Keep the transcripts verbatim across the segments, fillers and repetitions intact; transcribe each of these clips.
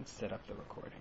and set up the recording.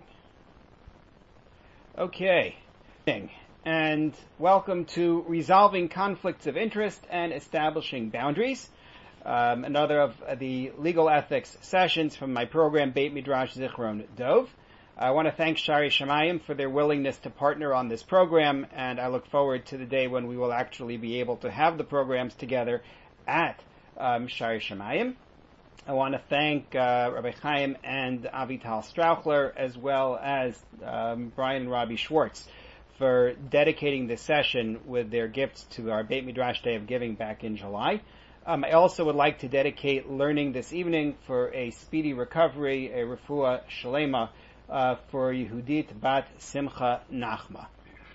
Okay, and welcome to Resolving Conflicts of Interest and Establishing Boundaries, um, another of the legal ethics sessions from my program Beit Midrash Zichron Dov. I want to thank Shari Shamayim for their willingness to partner on this program, and I look forward to the day when we will actually be able to have the programs together at um, Shari Shamayim. I want to thank uh, Rabbi Chaim and Avital Strauchler, as well as um, Brian and Robbie Schwartz, for dedicating this session with their gifts to our Beit Midrash Day of Giving back in July. Um, I also would like to dedicate learning this evening for a speedy recovery, a refuah shalema, uh, for Yehudit Bat Simcha Nachma.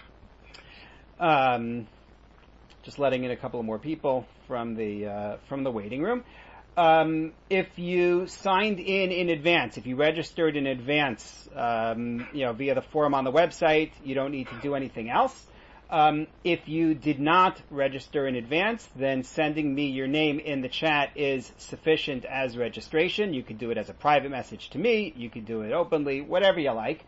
Um, just letting in a couple of more people from the uh, from the waiting room. Um, if you signed in in advance, if you registered in advance, um, you know, via the form on the website, you don't need to do anything else. Um, if you did not register in advance, then sending me your name in the chat is sufficient as registration. You could do it as a private message to me. You could do it openly, whatever you like.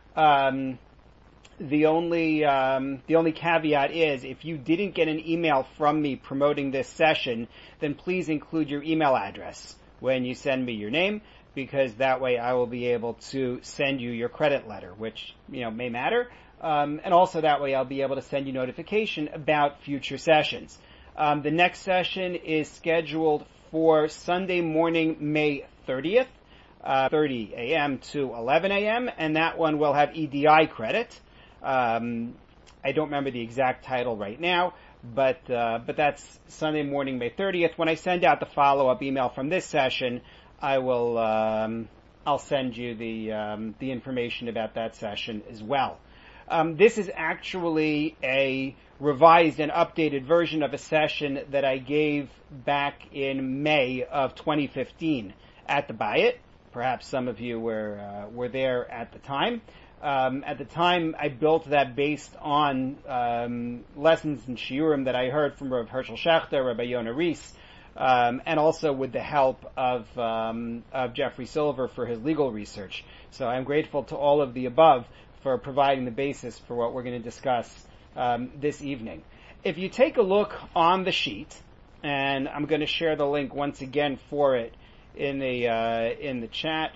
Um, The only um, the only caveat is, if you didn't get an email from me promoting this session, then please include your email address when you send me your name, because that way I will be able to send you your credit letter, which, you know, may matter. Um, and also that way I'll be able to send you notification about future sessions. Um, the next session is scheduled for Sunday morning, May thirtieth, uh, thirty a.m. to eleven a.m., and that one will have E D I credit. Um, I don't remember the exact title right now, but uh, but that's Sunday morning, May thirtieth. When I send out the follow-up email from this session, I will um, I'll send you the um, the information about that session as well. Um, this is actually a revised and updated version of a session that I gave back in May of twenty fifteen at the Bayit. Perhaps some of you were uh, were there at the time. Um, at the time, I built that based on um, lessons in Shiurim that I heard from Rav Hershel Schachter, Rabbi Yonah Rees, um, and also with the help of, um, of Jeffrey Silver for his legal research. So I'm grateful to all of the above for providing the basis for what we're going to discuss um, this evening. If you take a look on the sheet, and I'm going to share the link once again for it in the uh, in the chat.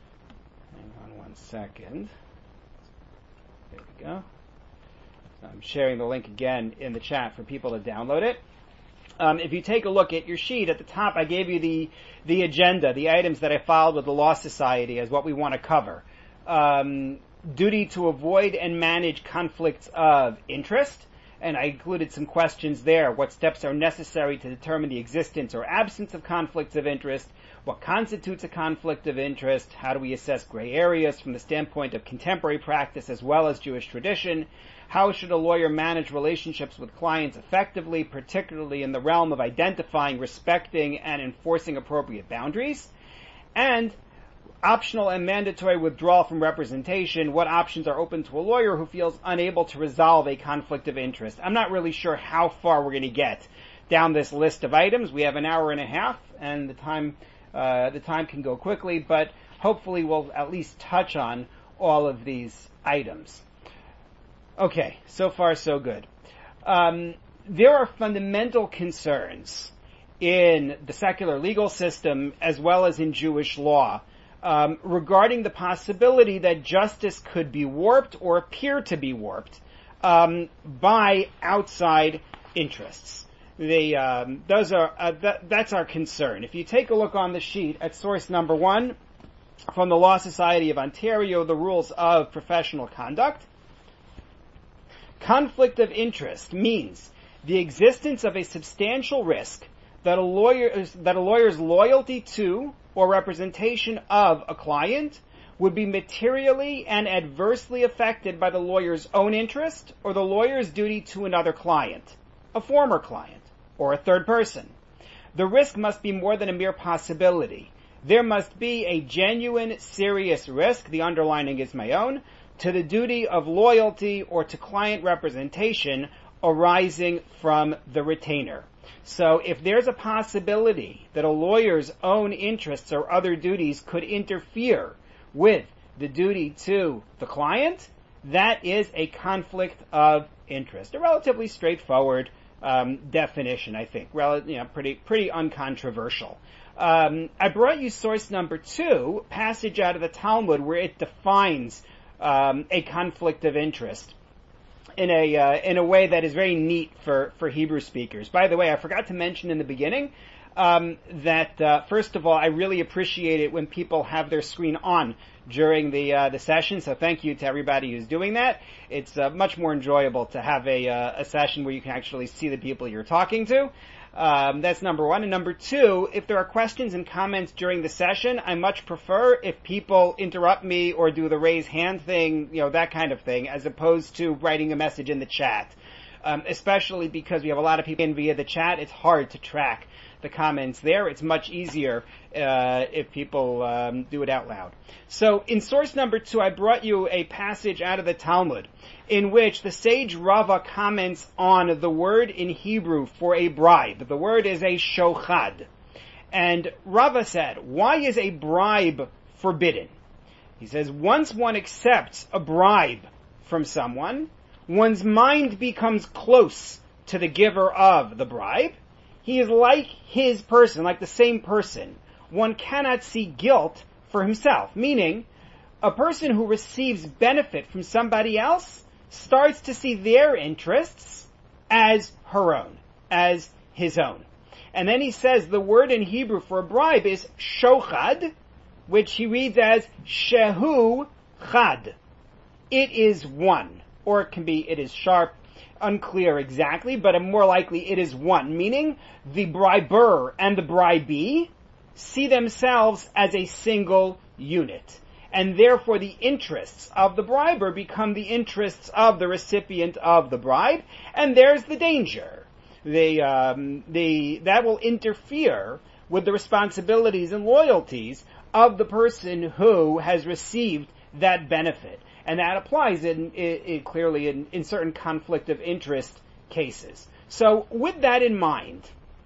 Hang on one second. There we go. I'm sharing the link again in the chat for people to download it. Um, if you take a look at your sheet, at the top I gave you the the agenda, the items that I filed with the Law Society as what we want to cover. Um, duty to avoid and manage conflicts of interest, and I included some questions there. What steps are necessary to determine the existence or absence of conflicts of interest? What constitutes a conflict of interest? How do we assess gray areas from the standpoint of contemporary practice as well as Jewish tradition? How should a lawyer manage relationships with clients effectively, particularly in the realm of identifying, respecting, and enforcing appropriate boundaries? And optional and mandatory withdrawal from representation. What options are open to a lawyer who feels unable to resolve a conflict of interest? I'm not really sure how far we're going to get down this list of items. We have an hour and a half, and the time uh, the time can go quickly, but hopefully we'll at least touch on all of these items. Okay, so far so good. Um, there are fundamental concerns in the secular legal system as well as in Jewish law Um, regarding the possibility that justice could be warped or appear to be warped um, by outside interests. The, um, those are uh, that, that's our concern. If you take a look on the sheet at source number one from the Law Society of Ontario, the rules of professional conduct, conflict of interest means the existence of a substantial risk that a lawyer that a lawyer's loyalty to or representation of a client would be materially and adversely affected by the lawyer's own interest or the lawyer's duty to another client, a former client, or a third person. The risk must be more than a mere possibility. There must be a genuine, serious risk, the underlining is my own, to the duty of loyalty or to client representation arising from the retainer. So if there's a possibility that a lawyer's own interests or other duties could interfere with the duty to the client, that is a conflict of interest. A relatively straightforward um, definition, I think. Rel- you know, pretty pretty uncontroversial. Um, I brought you source number two, passage out of the Talmud, where it defines um, a conflict of interest in a uh, in a way that is very neat for, for Hebrew speakers. By the way, I forgot to mention in the beginning um, that uh, first of all, I really appreciate it when people have their screen on during the uh, the session. So thank you to everybody who's doing that. It's uh, much more enjoyable to have a uh, a session where you can actually see the people you're talking to. Um, that's number one. And number two, if there are questions and comments during the session, I much prefer if people interrupt me or do the raise hand thing, you know, that kind of thing, as opposed to writing a message in the chat. Um, especially because we have a lot of people in via the chat. It's hard to track the comments there. It's much easier uh, if people um, do it out loud. So in source number two, I brought you a passage out of the Talmud in which the sage Rava comments on the word in Hebrew for a bribe. The word is a shochad. And Rava said, why is a bribe forbidden? He says, once one accepts a bribe from someone, one's mind becomes close to the giver of the bribe. He is like his person, like the same person. One cannot see guilt for himself, meaning a person who receives benefit from somebody else starts to see their interests as her own, as his own. And then he says the word in Hebrew for a bribe is shochad, which he reads as shehu chad. It is one, or it can be it is sharp, unclear exactly, but more likely it is one, meaning the briber and the bribee see themselves as a single unit. And therefore the interests of the briber become the interests of the recipient of the bribe, and there's the danger. The, um, the, that will interfere with the responsibilities and loyalties of the person who has received that benefit. And that applies in, in, in clearly in, in certain conflict of interest cases. So with that in mind,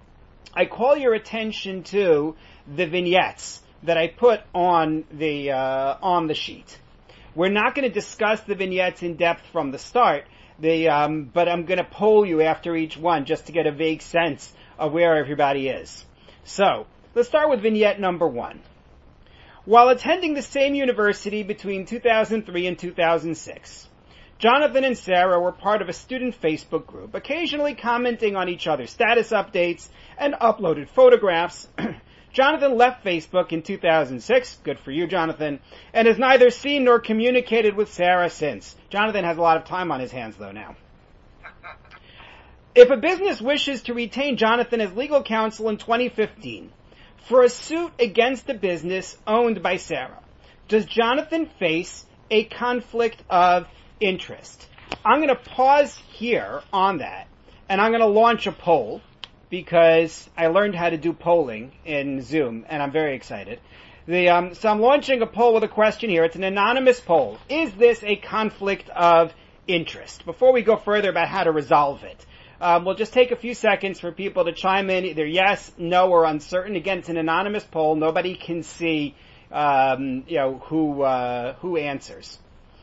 I call your attention to the vignettes that I put on the uh, on the sheet. We're not going to discuss the vignettes in depth from the start, the, um, but I'm going to poll you after each one just to get a vague sense of where everybody is. So, let's start with vignette number one. While attending the same university between two thousand three and two thousand six, Jonathan and Sarah were part of a student Facebook group, occasionally commenting on each other's status updates and uploaded photographs. Jonathan left Facebook in two thousand six, good for you, Jonathan, and has neither seen nor communicated with Sarah since. Jonathan has a lot of time on his hands, though, now. If a business wishes to retain Jonathan as legal counsel in twenty fifteen for a suit against a business owned by Sarah, does Jonathan face a conflict of interest? I'm going to pause here on that, and I'm going to launch a poll, because I learned how to do polling in Zoom, and I'm very excited. The, um, so I'm launching a poll with a question here. It's an anonymous poll. Is this a conflict of interest? Before we go further about how to resolve it, um, we'll just take a few seconds for people to chime in, either yes, no, or uncertain. Again, it's an anonymous poll. Nobody can see, um, you know, who uh, who answers.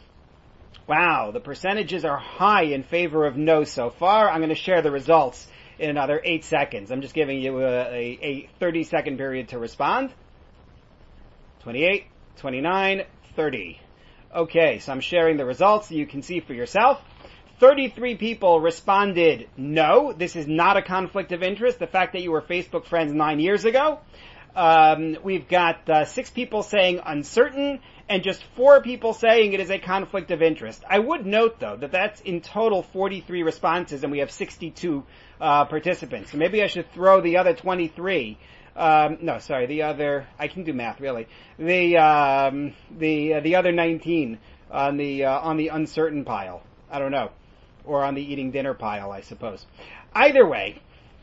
Wow, the percentages are high in favor of no so far. I'm going to share the results in another eight seconds. I'm just giving you a, a, a thirty second period to respond. twenty-eight, twenty-nine, thirty. Okay, so I'm sharing the results so you can see for yourself. thirty-three people responded no, this is not a conflict of interest, the fact that you were Facebook friends nine years ago. Um, we've got uh, six people saying uncertain, and just four people saying it is a conflict of interest. I would note, though, that that's in total forty-three responses, and we have sixty-two uh, participants. So maybe I should throw the other twenty-three. Um, no, sorry, the other. I can do math, really. The um, the uh, the other nineteen on the uh, on the uncertain pile. I don't know, or on the eating dinner pile, I suppose. Either way.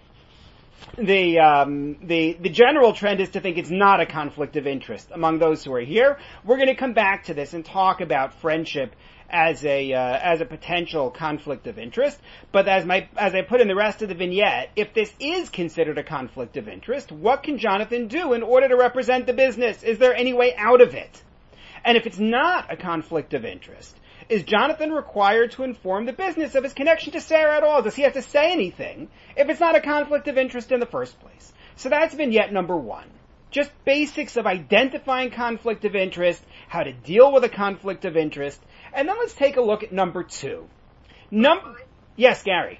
The, um, the, the general trend is to think it's not a conflict of interest among those who are here. We're going to come back to this and talk about friendship as a, uh, as a potential conflict of interest. But as my, as I put in the rest of the vignette, if this is considered a conflict of interest, what can Jonathan do in order to represent the business? Is there any way out of it? And if it's not a conflict of interest, is Jonathan required to inform the business of his connection to Sarah at all? Does he have to say anything if it's not a conflict of interest in the first place? So that's vignette number one. Just basics of identifying conflict of interest, how to deal with a conflict of interest, and then let's take a look at number two. Num- yes, Gary.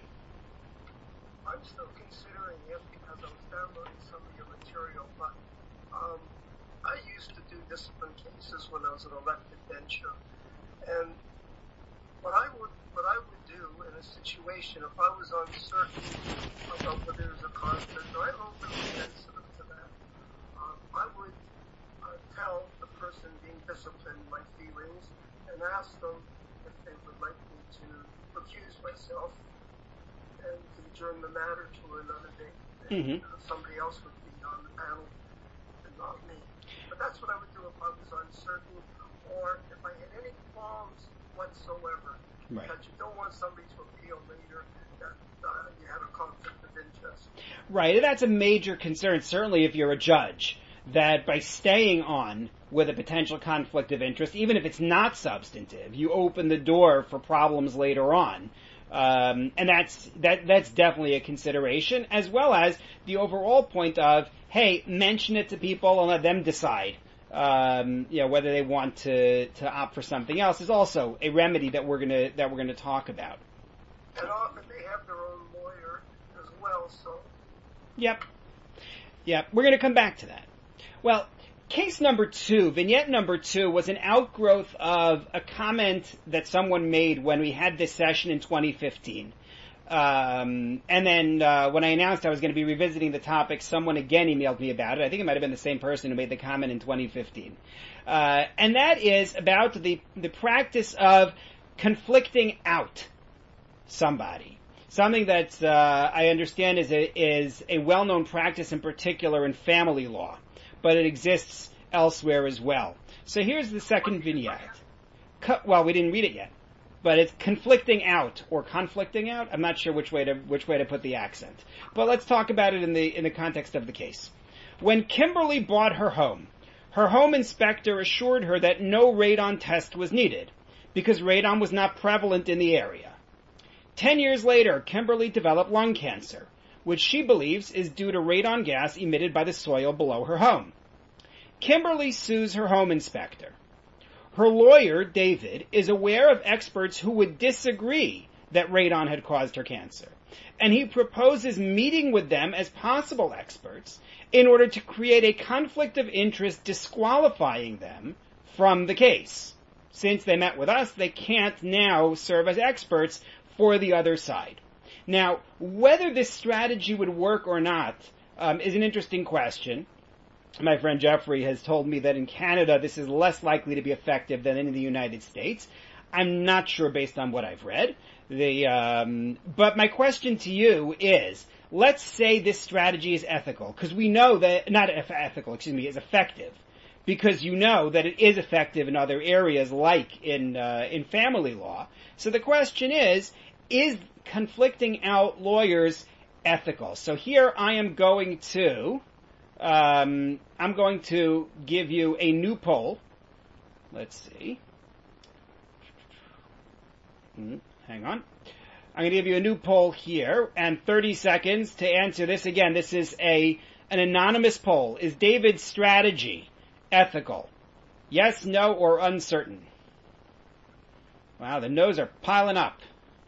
I'm still considering it because I was downloading some of your material, but um, I used to do discipline cases when I was an elected bencher, and what I would what I would do in a situation if I was uncertain about whether there was a conflict, or I'm openly sensitive to that, um, I would uh, tell the person being disciplined my feelings and ask them if they would like me to recuse myself and to adjourn the matter to another day. And Mm-hmm. somebody else would be on the panel and not me. But that's what I would do if I was uncertain or if I had any qualms whatsoever. Right. Because you don't want somebody to appeal later that uh, you had a conflict of interest. Right, and that's a major concern, certainly if you're a judge, that by staying on with a potential conflict of interest, even if it's not substantive, you open the door for problems later on. Um, and that's that that's definitely a consideration, as well as the overall point of, hey, mention it to people and let them decide. Um, you know, whether they want to, to opt for something else is also a remedy that we're gonna that we're gonna talk about. And often they have their own lawyer as well, so. Yep. Yep. We're gonna come back to that. Well, case number two, vignette number two, was an outgrowth of a comment that someone made when we had this session in twenty fifteen. Um, and then uh, when I announced I was going to be revisiting the topic, someone again emailed me about it. I think it might have been the same person who made the comment in twenty fifteen. Uh, and that is about the the practice of conflicting out somebody. Something that uh, I understand is a, is a well-known practice in particular in family law, but it exists elsewhere as well. So here's the second vignette. Co- well, we didn't read it yet. But it's conflicting out or conflicting out. I'm not sure which way to which way to put the accent. But let's talk about it in the in the context of the case. When Kimberly bought her home, her home inspector assured her that no radon test was needed because radon was not prevalent in the area. Ten years later, Kimberly developed lung cancer, which she believes is due to radon gas emitted by the soil below her home. Kimberly sues her home inspector. Her lawyer, David, is aware of experts who would disagree that radon had caused her cancer, and he proposes meeting with them as possible experts in order to create a conflict of interest disqualifying them from the case. Since they met with us, they can't now serve as experts for the other side. Now, whether this strategy would work or not um, is an interesting question. My friend Jeffrey has told me that in Canada this is less likely to be effective than in the United States. I'm not sure based on what I've read. The, um, but my question to you is, let's say this strategy is ethical, because we know that, not ethical, excuse me, is effective, because you know that it is effective in other areas like in, uh, in family law. So the question is, is conflicting out lawyers ethical? So here I am going to... Um, I'm going to give you a new poll. Let's see. Mm, hang on. I'm going to give you a new poll here, and thirty seconds to answer this. Again, this is a an anonymous poll. Is David's strategy ethical? Yes, no, or uncertain? Wow, the no's are piling up.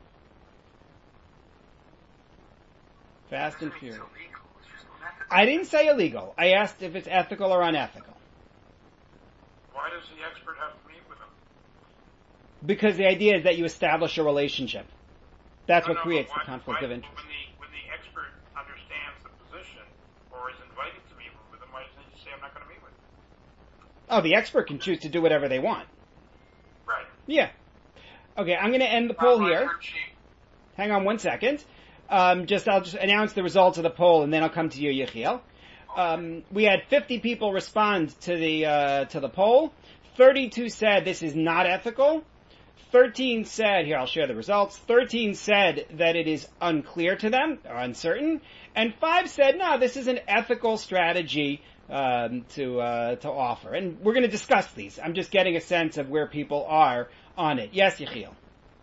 Fast and furious. I didn't say illegal. I asked if it's ethical or unethical. Why does the expert have to meet with him? Because the idea is that you establish a relationship. That's no, what no, creates why, the conflict why, of interest. When the, when the expert understands the position or is invited to meet with him, why doesn't he say, I'm not going to meet with him? Oh, the expert can choose to do whatever they want. Right. Yeah. Okay, I'm going to end the poll here. Hang on one second. Um, just I'll just announce the results of the poll, and then I'll come to you, Yechiel. Um, we had fifty people respond to the uh, to the poll. thirty-two said this is not ethical. thirteen said, here I'll share the results. thirteen said that it is unclear to them or uncertain, and five said no, this is an ethical strategy um, to uh, to offer. And we're going to discuss these. I'm just getting a sense of where people are on it. Yes, Yechiel. You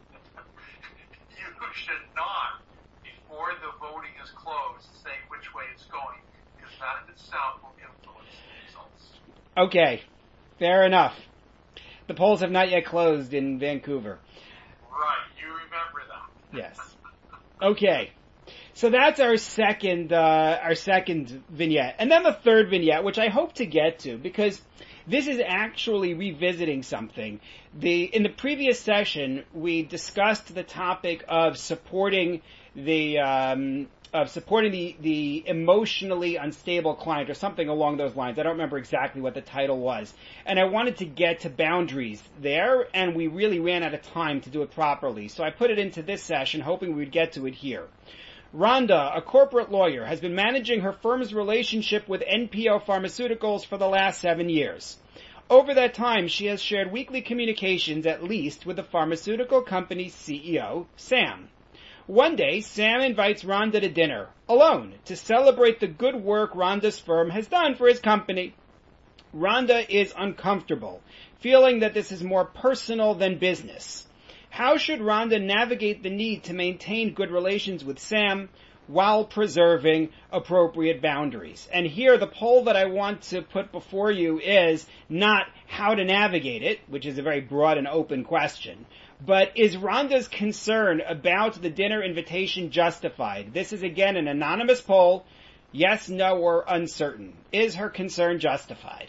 should not, before the voting is closed, say which way it's going, because that in itself will influence the results. Okay, fair enough. The polls have not yet closed in Vancouver. Right, you remember that. Yes. Okay. So that's our second, uh, our second vignette. And then the third vignette, which I hope to get to, because this is actually revisiting something. The, in the previous session, we discussed the topic of supporting the, um, of supporting the, the emotionally unstable client, or something along those lines. I don't remember exactly what the title was. And I wanted to get to boundaries there, and we really ran out of time to do it properly. So I put it into this session, hoping we'd get to it here. Rhonda, a corporate lawyer, has been managing her firm's relationship with N P O Pharmaceuticals for the last seven years. Over that time, she has shared weekly communications, at least, with the pharmaceutical company's C E O, Sam. One day, Sam invites Rhonda to dinner, alone, to celebrate the good work Rhonda's firm has done for his company. Rhonda is uncomfortable, feeling that this is more personal than business. How should Rhonda navigate the need to maintain good relations with Sam while preserving appropriate boundaries? And here, the poll that I want to put before you is not how to navigate it, which is a very broad and open question, but is Rhonda's concern about the dinner invitation justified? This is, again, an anonymous poll. Yes, no, or uncertain. Is her concern justified?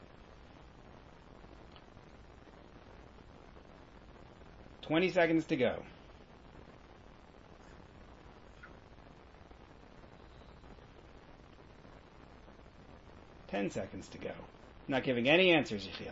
Twenty seconds to go. Ten seconds to go. Not giving any answers, you feel.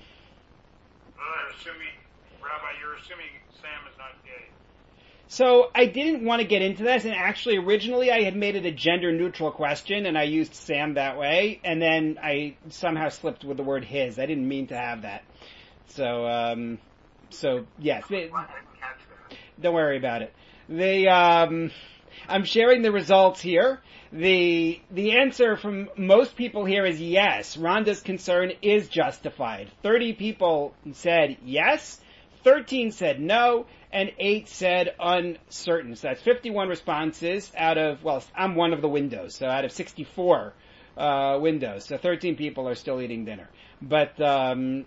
Well, I'm assuming, Rabbi, you're assuming Sam is not gay. So I didn't want to get into this, and actually originally I had made it a gender-neutral question, and I used Sam that way, and then I somehow slipped with the word his. I didn't mean to have that. So, um... So, yes. They, don't worry about it. The, um, I'm sharing the results here. The, the answer from most people here is yes. Rhonda's concern is justified. thirty people said yes, thirteen said no, and eight said uncertain. So that's fifty-one responses out of, well, I'm one of the windows, so out of sixty-four, uh, windows. So thirteen people are still eating dinner. But, um,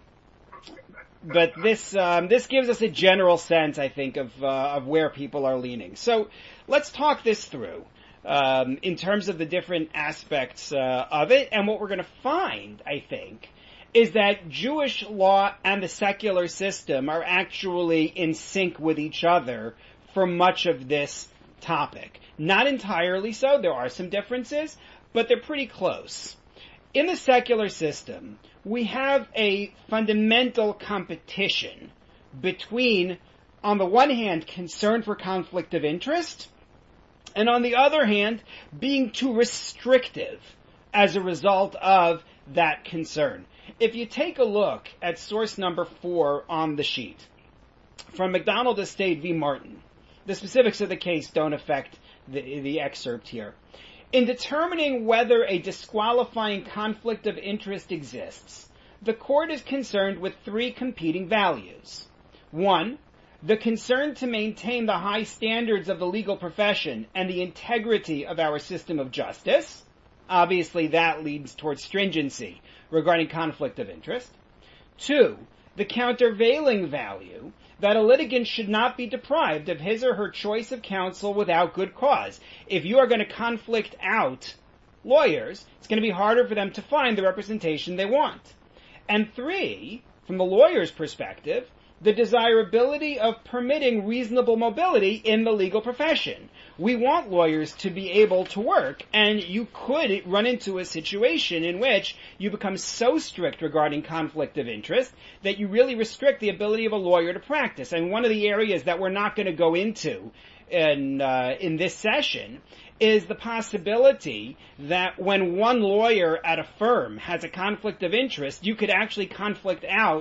But this um, this gives us a general sense, I think, of uh, of where people are leaning. So let's talk this through um, in terms of the different aspects uh, of it. And what we're going to find, I think, is that Jewish law and the secular system are actually in sync with each other for much of this topic. Not entirely so. There are some differences, but they're pretty close. In the secular system, we have a fundamental competition between, on the one hand, concern for conflict of interest, and on the other hand, being too restrictive as a result of that concern. If you take a look at source number four on the sheet, from McDonald Estate v. Martin, the specifics of the case don't affect the, the excerpt here. In determining whether a disqualifying conflict of interest exists, the court is concerned with three competing values. One, the concern to maintain the high standards of the legal profession and the integrity of our system of justice. Obviously, that leads towards stringency regarding conflict of interest. Two, the countervailing value that a litigant should not be deprived of his or her choice of counsel without good cause. If you are going to conflict out lawyers, it's going to be harder for them to find the representation they want. And three, from the lawyer's perspective, the desirability of permitting reasonable mobility in the legal profession. We want lawyers to be able to work, and you could run into a situation in which you become so strict regarding conflict of interest that you really restrict the ability of a lawyer to practice. And one of the areas that we're not going to go into in, uh, in this session is the possibility that when one lawyer at a firm has a conflict of interest, you could actually conflict out the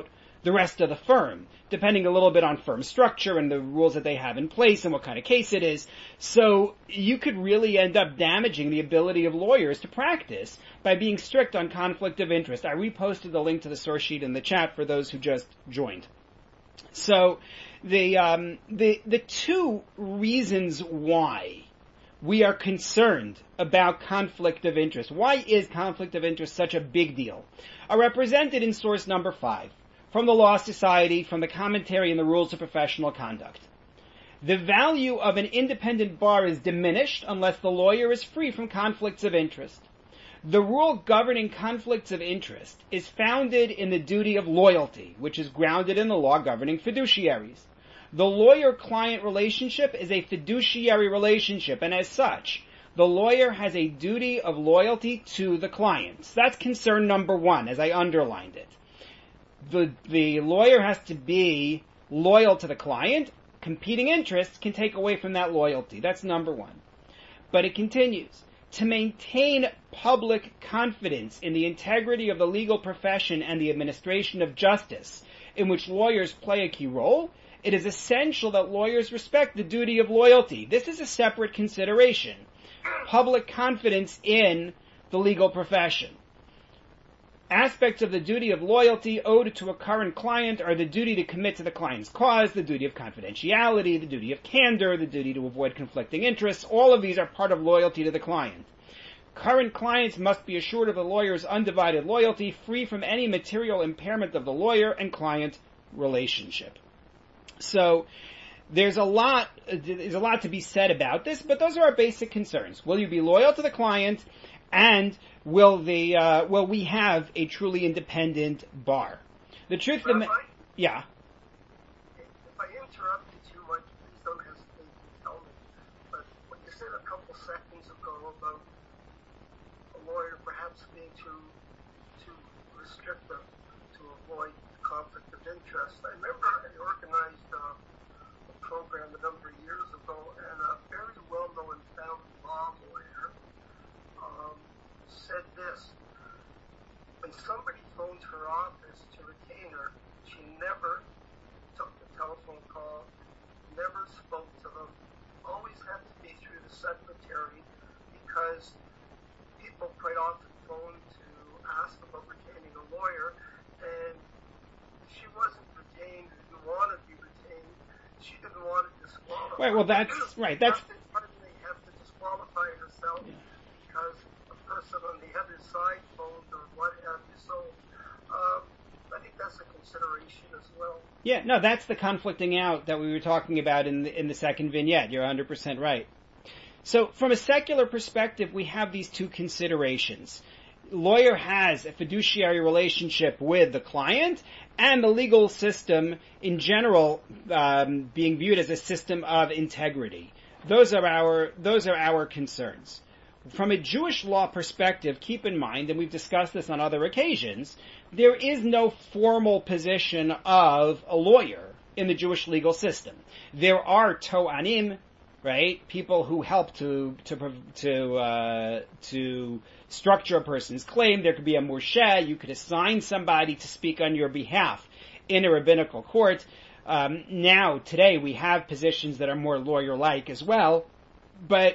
the rest of the firm, depending a little bit on firm structure and the rules that they have in place and what kind of case it is. So you could really end up damaging the ability of lawyers to practice by being strict on conflict of interest. I reposted the link to the source sheet in the chat for those who just joined. So the um, the the two reasons why we are concerned about conflict of interest, why is conflict of interest such a big deal, are represented in source number five from the Law Society, from the commentary and the rules of professional conduct. The value of an independent bar is diminished unless the lawyer is free from conflicts of interest. The rule governing conflicts of interest is founded in the duty of loyalty, which is grounded in the law governing fiduciaries. The lawyer-client relationship is a fiduciary relationship, and as such, the lawyer has a duty of loyalty to the client. So that's concern number one, as I underlined it. The, the lawyer has to be loyal to the client. Competing interests can take away from that loyalty. That's number one. But it continues. To maintain public confidence in the integrity of the legal profession and the administration of justice, in which lawyers play a key role, it is essential that lawyers respect the duty of loyalty. This is a separate consideration. Public confidence in the legal profession. Aspects of the duty of loyalty owed to a current client are the duty to commit to the client's cause, the duty of confidentiality, the duty of candor, the duty to avoid conflicting interests. All of these are part of loyalty to the client. Current clients must be assured of the lawyer's undivided loyalty, free from any material impairment of the lawyer and client relationship. So, there's a lot, there's a lot to be said about this, but those are our basic concerns. Will you be loyal to the client, and will the, uh, will we have a truly independent bar? The truth of the, ma- yeah. If I interrupted you, Mike, please don't hesitate to tell me. But what you said a couple seconds ago about a lawyer perhaps being too, too restrictive to avoid conflict of interest. I remember I organized uh, a program a number of years ago, and a very well-known family law lawyer um, said this: when somebody phoned her office to retain her, she never took the telephone call, never spoke to them, always had to be through the secretary, because people quite often phone to ask about retaining a lawyer, and she wasn't retained, didn't want to be retained, she didn't want to disqualify. Right, well that's, right, that's... Suddenly have to disqualify herself yeah. because a person on the other side phoned or what have you. So, um, I think that's a consideration as well. Yeah, no, that's the conflicting out that we were talking about in the, in the second vignette. You're one hundred percent right. So, from a secular perspective, we have these two considerations. Lawyer has a fiduciary relationship with the client, and the legal system in general um, being viewed as a system of integrity. Those are our those are our concerns. From a Jewish law perspective, keep in mind, and we've discussed this on other occasions, there is no formal position of a lawyer in the Jewish legal system. There are to'anim, right? People who help to to to uh, to structure a person's claim. There could be a mursheh. You could assign somebody to speak on your behalf in a rabbinical court. Um, now, today, we have positions that are more lawyer-like as well, but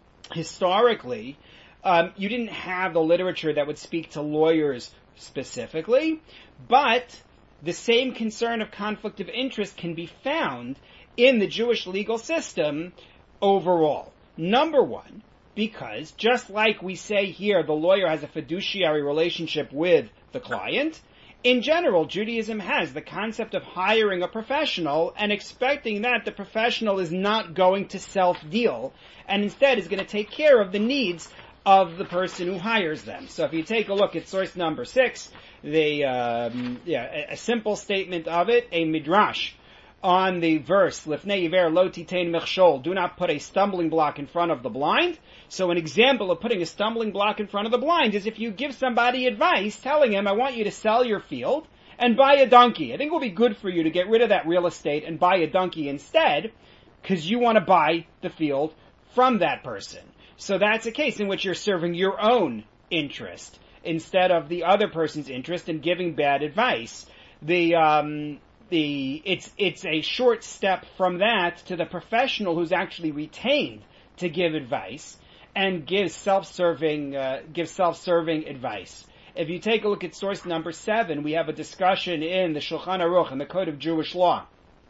historically, um, you didn't have the literature that would speak to lawyers specifically, but the same concern of conflict of interest can be found in the Jewish legal system overall. Number one, because just like we say here, the lawyer has a fiduciary relationship with the client, in general, Judaism has the concept of hiring a professional and expecting that the professional is not going to self-deal and instead is going to take care of the needs of the person who hires them. So if you take a look at source number six, the um, yeah, a, a simple statement of it, a midrash on the verse, Lifnei Iver lo titein mechshol, do not put a stumbling block in front of the blind. So an example of putting a stumbling block in front of the blind is if you give somebody advice telling him, I want you to sell your field and buy a donkey. I think it will be good for you to get rid of that real estate and buy a donkey instead, because you want to buy the field from that person. So that's a case in which you're serving your own interest instead of the other person's interest and giving bad advice. the um, the it's it's a short step from that to the professional who's actually retained to give advice and gives self-serving uh, gives self-serving advice. If you take a look at source number seven, we have a discussion in the Shulchan Aruch, in the Code of Jewish Law,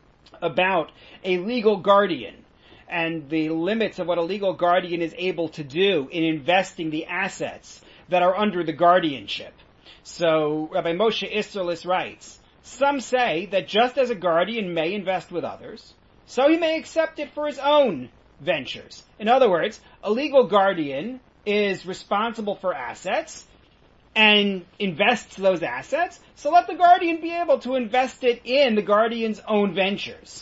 about a legal guardian and the limits of what a legal guardian is able to do in investing the assets that are under the guardianship. So Rabbi Moshe Isserlis writes, some say that just as a guardian may invest with others, so he may accept it for his own ventures. In other words, a legal guardian is responsible for assets and invests those assets, so let the guardian be able to invest it in the guardian's own ventures.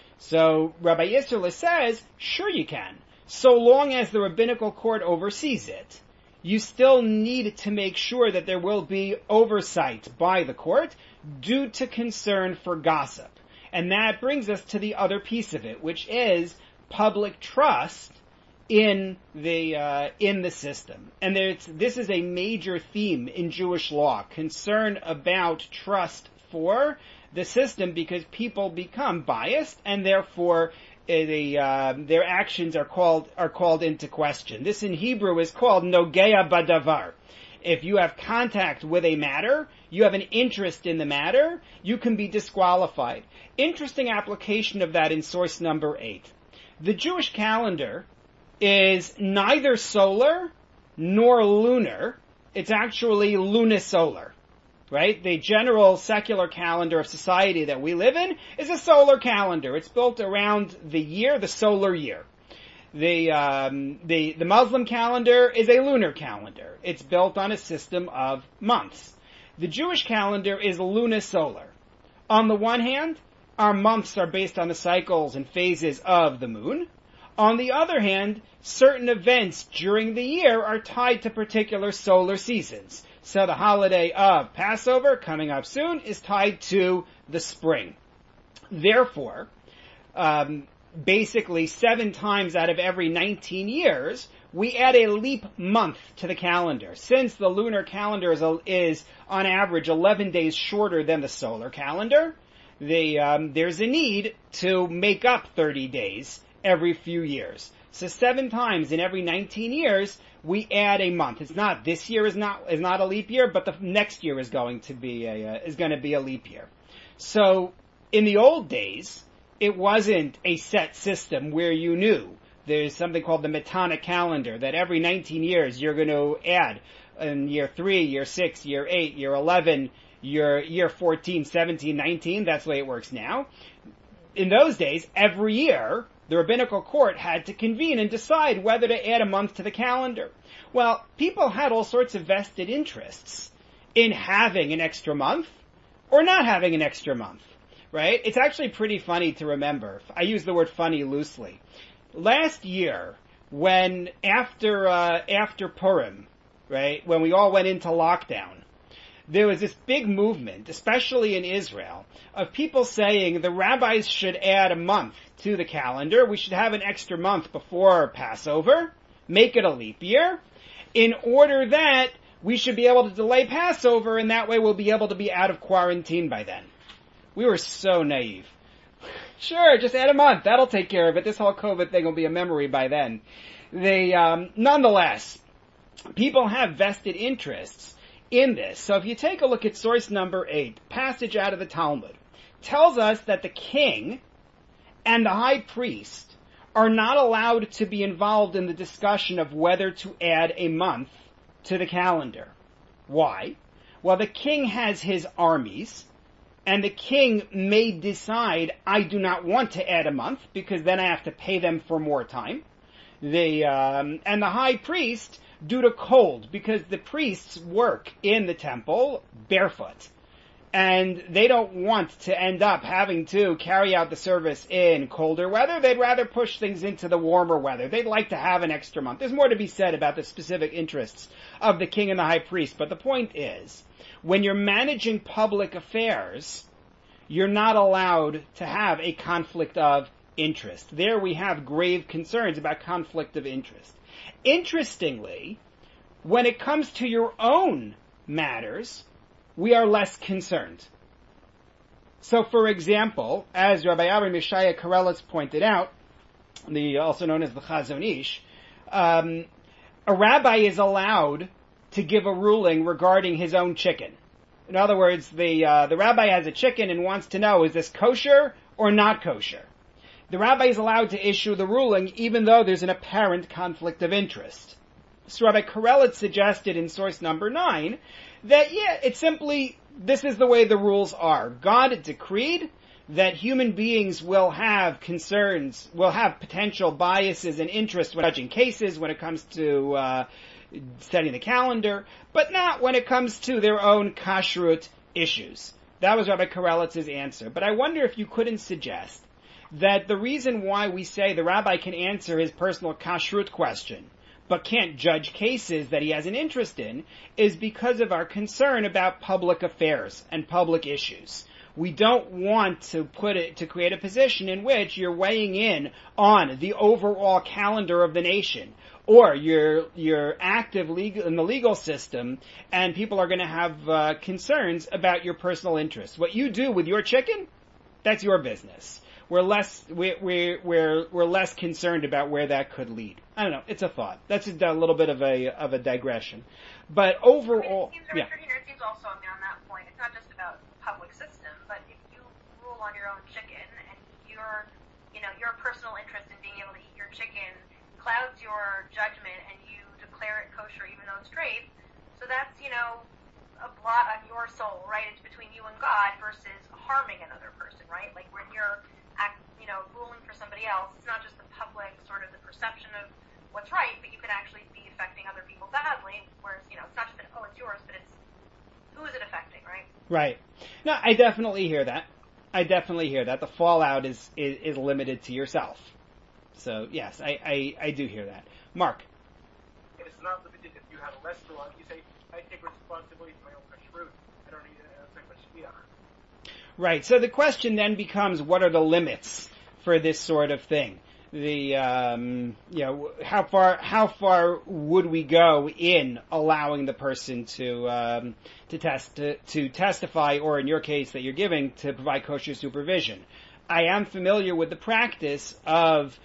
So Rabbi Isserlis says, sure you can, so long as the rabbinical court oversees it. You still need to make sure that there will be oversight by the court due to concern for gossip. And that brings us to the other piece of it, which is public trust in the uh, in the system. And there's, this is a major theme in Jewish law, concern about trust for the system, because people become biased and therefore uh, the, uh, their actions are called are called into question. This in Hebrew is called nogea badavar. If you have contact with a matter, you have an interest in the matter, you can be disqualified. Interesting application of that in source number eight. The Jewish calendar is neither solar nor lunar. It's actually lunisolar. Right? The general secular calendar of society that we live in is a solar calendar. It's built around the year, the solar year. The, um, the, the Muslim calendar is a lunar calendar. It's built on a system of months. The Jewish calendar is lunisolar. On the one hand, our months are based on the cycles and phases of the moon. On the other hand, certain events during the year are tied to particular solar seasons. So the holiday of Passover, coming up soon, is tied to the spring. Therefore, um, basically seven times out of every nineteen years, we add a leap month to the calendar. Since the lunar calendar is, a, is on average eleven days shorter than the solar calendar, the, um, there's a need to make up thirty days every few years. So seven times in every nineteen years, we add a month. It's not, this year is not, is not a leap year, but the next year is going to be a, uh, is going to be a leap year. So, in the old days, it wasn't a set system where you knew. There's something called the Metana calendar, that every nineteen years you're going to add in year three, year six, year eight, year eleven, year, year fourteen, seventeen, nineteen, that's the way it works now. In those days, every year, the rabbinical court had to convene and decide whether to add a month to the calendar. Well, people had all sorts of vested interests in having an extra month or not having an extra month, right? It's actually pretty funny to remember. I use the word funny loosely. Last year, when after uh, after Purim, right, when we all went into lockdown, there was this big movement, especially in Israel, of people saying the rabbis should add a month to the calendar. We should have an extra month before Passover, make it a leap year, in order that we should be able to delay Passover, and that way we'll be able to be out of quarantine by then. We were so naive. Sure, just add a month. That'll take care of it. This whole COVID thing will be a memory by then. They, um, nonetheless, people have vested interests in this. So if you take a look at source number eight, passage out of the Talmud, tells us that the king and the high priest are not allowed to be involved in the discussion of whether to add a month to the calendar. Why? Well, the king has his armies, and the king may decide, I do not want to add a month, because then I have to pay them for more time. The, um, and the high priest, due to cold, because the priests work in the temple barefoot. And they don't want to end up having to carry out the service in colder weather. They'd rather push things into the warmer weather. They'd like to have an extra month. There's more to be said about the specific interests of the king and the high priest. But the point is, when you're managing public affairs, you're not allowed to have a conflict of interest. There we have grave concerns about conflict of interest. Interestingly, when it comes to your own matters, we are less concerned. So, for example, as Rabbi Avram Yeshaya Karelitz pointed out, the also known as the Chazon Ish, um, a rabbi is allowed to give a ruling regarding his own chicken. In other words, the uh, the rabbi has a chicken and wants to know, is this kosher or not kosher? The rabbi is allowed to issue the ruling even though there's an apparent conflict of interest. So Rabbi Karelitz suggested in source number nine that, yeah, it's simply, this is the way the rules are. God decreed that human beings will have concerns, will have potential biases and interests when judging cases, when it comes to uh, setting the calendar, but not when it comes to their own kashrut issues. That was Rabbi Karelitz's answer. But I wonder if you couldn't suggest that the reason why we say the rabbi can answer his personal kashrut question, but can't judge cases that he has an interest in, is because of our concern about public affairs and public issues. We don't want to put it, to create a position in which you're weighing in on the overall calendar of the nation, or you're, you're active legal, in the legal system, and people are going to have uh, concerns about your personal interests. What you do with your chicken, that's your business. We're less, we're, we're, we're, we're less concerned about where that could lead. I don't know, it's a thought. That's just a little bit of a, of a digression. But overall, I mean, it seems, yeah. It seems also, I mean, on that point, it's not just about the public system, but if you rule on your own chicken and your, you know, your personal interest in being able to eat your chicken clouds your judgment and you declare it kosher even though it's straight, so that's, you know, a blot on your soul, right? It's between you and God versus harming another person, right? Like when you're, act, you know, ruling for somebody else, it's not just the public sort of the perception of what's right, but you could actually be affecting other people badly, whereas, you know, it's not just that, oh, it's yours, but it's who is it affecting, right? Right. No, I definitely hear that. I definitely hear that. The fallout is, is, is limited to yourself. So, yes, I, I, I do hear that. Mark. It is not limited if you have a restaurant. You say, I take responsibility for my own kashrut. I don't need a second shliach. Right. So the question then becomes, what are the limits for this sort of thing? The, um, you know, how far, how far would we go in allowing the person to, um, to test, to, to testify, or in your case that you're giving, to provide kosher supervision? I am familiar with the practice of,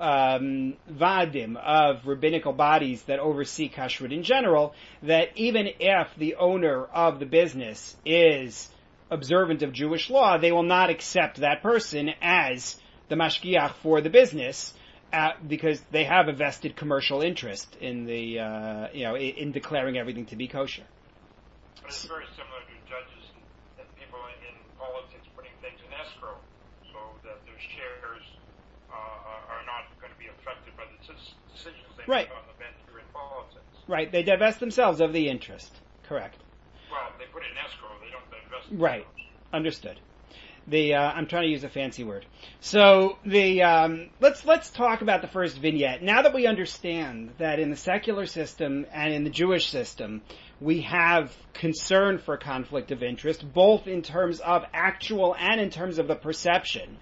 um, vadim, of rabbinical bodies that oversee kashrut in general, that even if the owner of the business is observant of Jewish law, they will not accept that person as the mashgiach for the business, uh, because they have a vested commercial interest in the, uh, you know, in, in declaring everything to be kosher. But it's very similar to judges and people in politics putting things in escrow, so that their shares uh, are not going to be affected by the decisions they right. make on the bench during politics. Right. They divest themselves of the interest. Correct. Well, they put it in escrow. They don't divest themselves. Right. Understood. The, uh, I'm trying to use a fancy word. So the, um, let's, let's talk about the first vignette. Now that we understand that in the secular system and in the Jewish system, we have concern for conflict of interest, both in terms of actual and in terms of the perception.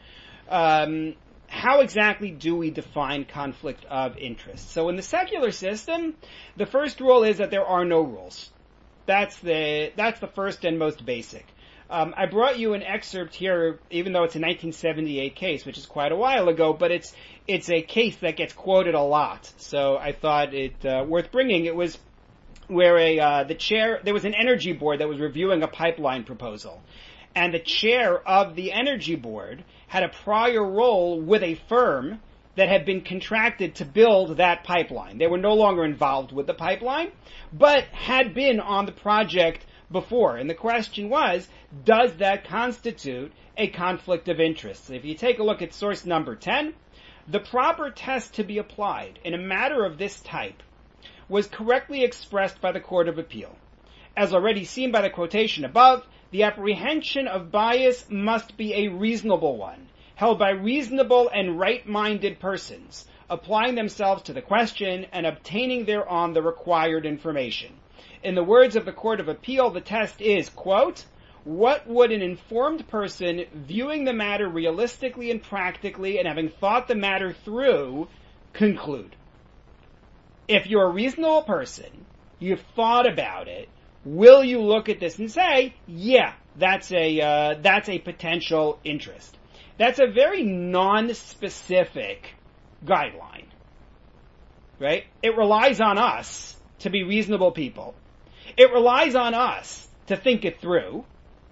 Um, how exactly do we define conflict of interest? So in the secular system, the first rule is that there are no rules. That's the, that's the first and most basic. Um, I brought you an excerpt here, even though it's a nineteen seventy-eight case, which is quite a while ago, but it's it's a case that gets quoted a lot. So I thought it uh, worth bringing. It was where a uh, the chair there was an energy board that was reviewing a pipeline proposal, and the chair of the energy board had a prior role with a firm that had been contracted to build that pipeline. They were no longer involved with the pipeline, but had been on the project before. And the question was, does that constitute a conflict of interest? So if you take a look at source number ten, the proper test to be applied in a matter of this type was correctly expressed by the Court of Appeal. As already seen by the quotation above, the apprehension of bias must be a reasonable one, held by reasonable and right-minded persons, applying themselves to the question and obtaining thereon the required information. In the words of the Court of Appeal, the test is, quote, what would an informed person viewing the matter realistically and practically and having thought the matter through conclude? If you're a reasonable person, you've thought about it, will you look at this and say, yeah, that's a uh, that's a potential interest? That's a very non-specific guideline, right? It relies on us to be reasonable people. It relies on us to think it through.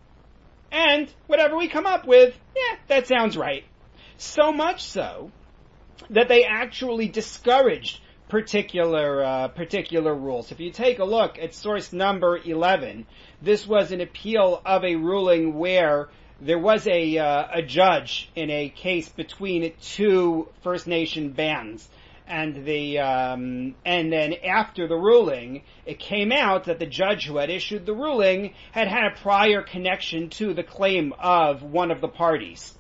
And whatever we come up with, yeah, that sounds right. So much so that they actually discouraged particular uh, particular rules. If you take a look at source number eleven, this was an appeal of a ruling where there was a uh, a judge in a case between two First Nation bands, and the um, and then after the ruling, it came out that the judge who had issued the ruling had had a prior connection to the claim of one of the parties.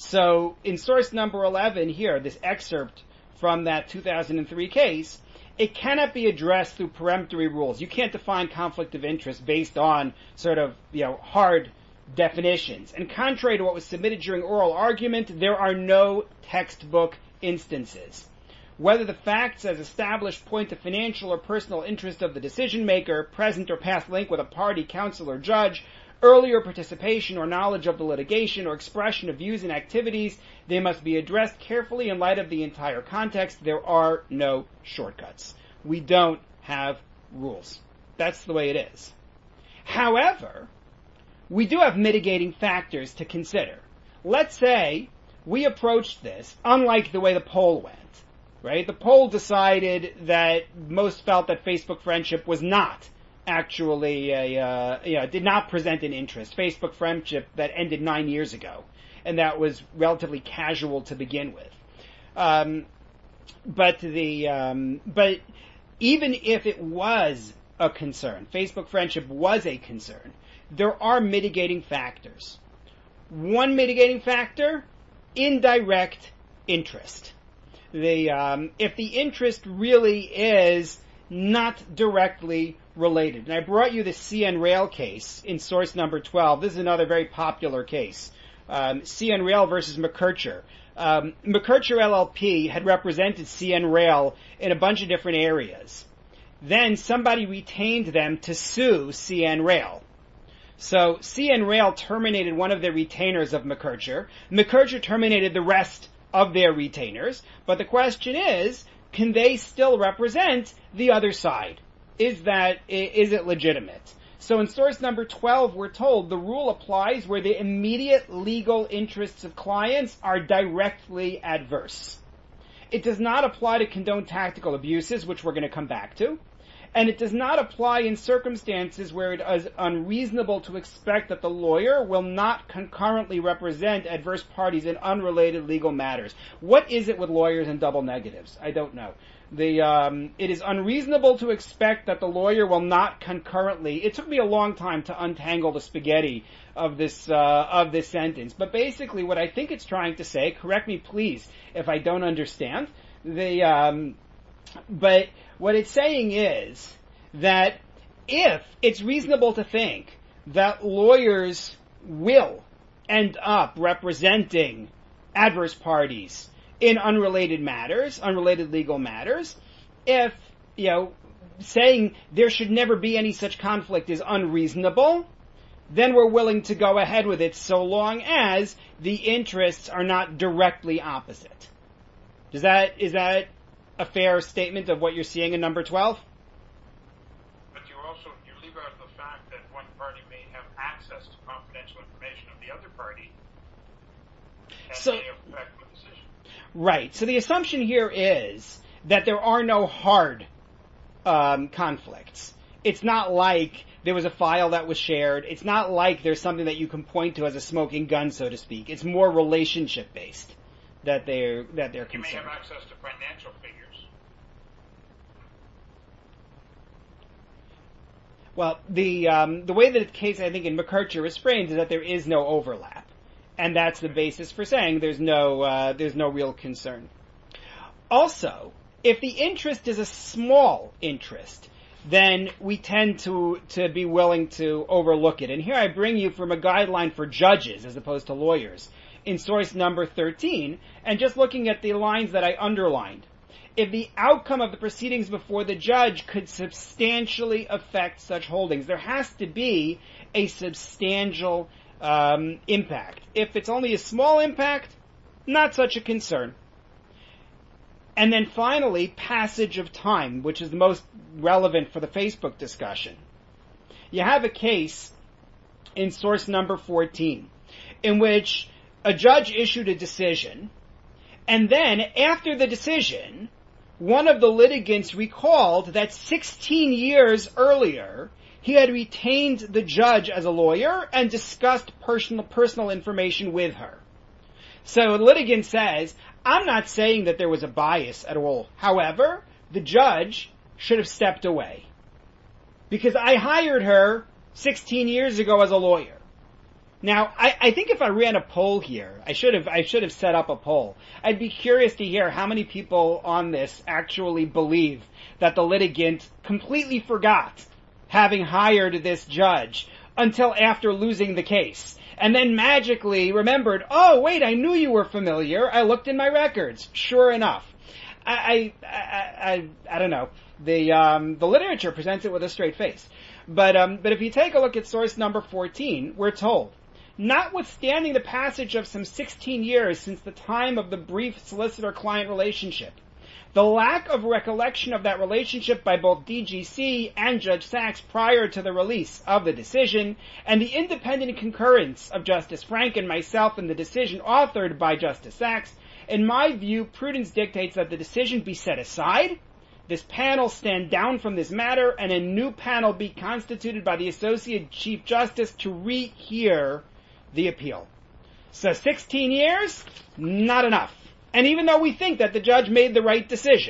So in source number eleven here, this excerpt from that two thousand three case, it cannot be addressed through peremptory rules. You can't define conflict of interest based on sort of, you know, hard definitions. And contrary to what was submitted during oral argument, there are no textbook instances. Whether the facts as established point to financial or personal interest of the decision maker, present or past link with a party, counsel, or judge, earlier participation or knowledge of the litigation or expression of views and activities, they must be addressed carefully in light of the entire context. There are no shortcuts. We don't have rules. That's the way it is. However, we do have mitigating factors to consider. Let's say we approached this unlike the way the poll went, right? The poll decided that most felt that Facebook Friendship was not actually a, uh, you know, did not present an interest. Facebook Friendship that ended nine years ago, and that was relatively casual to begin with. Um, but the, um, but even if it was a concern, Facebook Friendship was a concern, there are mitigating factors. One mitigating factor, indirect interest. The, um, if the interest really is not directly related. And I brought you the C N Rail case in source number twelve. This is another very popular case. Um, C N Rail versus McKercher. Um, McKercher L L P had represented C N Rail in a bunch of different areas. Then somebody retained them to sue C N Rail. So C N Rail terminated one of their retainers of McKercher. McKercher terminated the rest of their retainers. But the question is, can they still represent the other side? Is that, is it legitimate? So in source number twelve, we're told the rule applies where the immediate legal interests of clients are directly adverse. It does not apply to condone tactical abuses, which we're going to come back to. And it does not apply in circumstances where it is unreasonable to expect that the lawyer will not concurrently represent adverse parties in unrelated legal matters. What is it with lawyers and double negatives? I don't know. The um, it is unreasonable to expect that the lawyer will not concurrently. It took me a long time to untangle the spaghetti of this uh, of this sentence, but basically, what I think it's trying to say. Correct me, please, if I don't understand. The um, but what it's saying is that if it's reasonable to think that lawyers will end up representing adverse parties in unrelated matters, unrelated legal matters, if, you know, saying there should never be any such conflict is unreasonable, then we're willing to go ahead with it so long as the interests are not directly opposite. Does that, is that a fair statement of what you're seeing in number twelve? But you also, you leave out the fact that one party may have access to confidential information of the other party and so, may affect the decision. Right. So the assumption here is that there are no hard um, conflicts. It's not like there was a file that was shared. It's not like there's something that you can point to as a smoking gun, so to speak. It's more relationship based that they're that they're You concerned. may have access to financial figures. Well, the um, the way that the case, I think, in McKercher is framed is that there is no overlap, and that's the basis for saying there's no uh, there's no real concern. Also, if the interest is a small interest, then we tend to to be willing to overlook it. And here I bring you from a guideline for judges as opposed to lawyers in source number thirteen, and just looking at the lines that I underlined. if the outcome of the proceedings before the judge could substantially affect such holdings. There has to be a substantial um, impact. If it's only a small impact, not such a concern. And then finally, passage of time, which is the most relevant for the Facebook discussion. You have a case in source number fourteen, in which a judge issued a decision, and then after the decision, one of the litigants recalled that sixteen years earlier, he had retained the judge as a lawyer and discussed personal, personal information with her. So the litigant says, I'm not saying that there was a bias at all. However, the judge should have stepped away. Because I hired her sixteen years ago as a lawyer. Now, I, I think if I ran a poll here, I should have I should have set up a poll. I'd be curious to hear how many people on this actually believe that the litigant completely forgot having hired this judge until after losing the case. And then magically remembered, oh, wait, I knew you were familiar. I looked in my records. Sure enough. I, I, I, I, I don't know. The, um, the literature presents it with a straight face. But, um, but if you take a look at source number fourteen, we're told, notwithstanding the passage of some sixteen years since the time of the brief solicitor-client relationship, the lack of recollection of that relationship by both D G C and Judge Sachs prior to the release of the decision, and the independent concurrence of Justice Frank and myself in the decision authored by Justice Sachs, in my view, prudence dictates that the decision be set aside, this panel stand down from this matter, and a new panel be constituted by the Associate Chief Justice to rehear the appeal. So sixteen years, not enough. And even though we think that the judge made the right decision.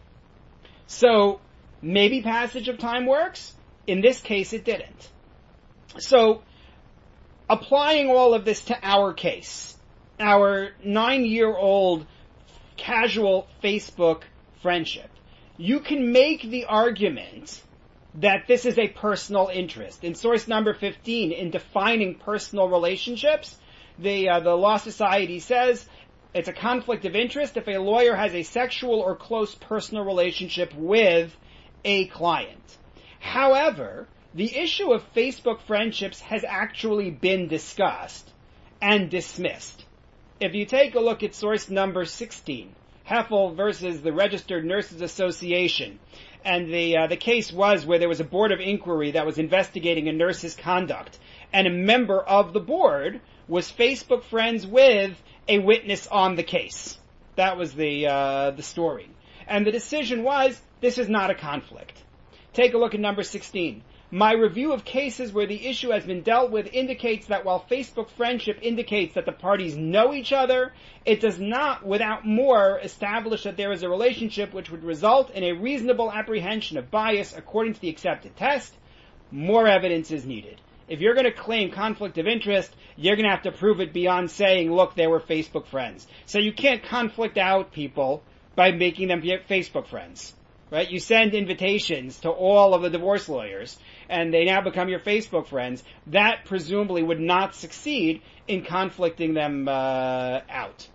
So, maybe passage of time works. In this case, it didn't. So, applying all of this to our case, our nine-year-old casual Facebook friendship, you can make the argument that this is a personal interest. In source number fifteen, in defining personal relationships, the, uh, the Law Society says, it's a conflict of interest if a lawyer has a sexual or close personal relationship with a client. However, the issue of Facebook friendships has actually been discussed and dismissed. If you take a look at source number sixteen, Heffel versus the Registered Nurses Association, and the uh, the case was where there was a board of inquiry that was investigating a nurse's conduct, and a member of the board was Facebook friends with a witness on the case. That was the uh, the story. And the decision was, this is not a conflict. Take a look at number sixteen. My review of cases where the issue has been dealt with indicates that while Facebook friendship indicates that the parties know each other, it does not, without more, establish that there is a relationship which would result in a reasonable apprehension of bias according to the accepted test. More evidence is needed. If you're going to claim conflict of interest, you're going to have to prove it beyond saying, look, they were Facebook friends. So you can't conflict out people by making them Facebook friends, right? You send invitations to all of the divorce lawyers, and they now become your Facebook friends. That presumably would not succeed in conflicting them uh, out.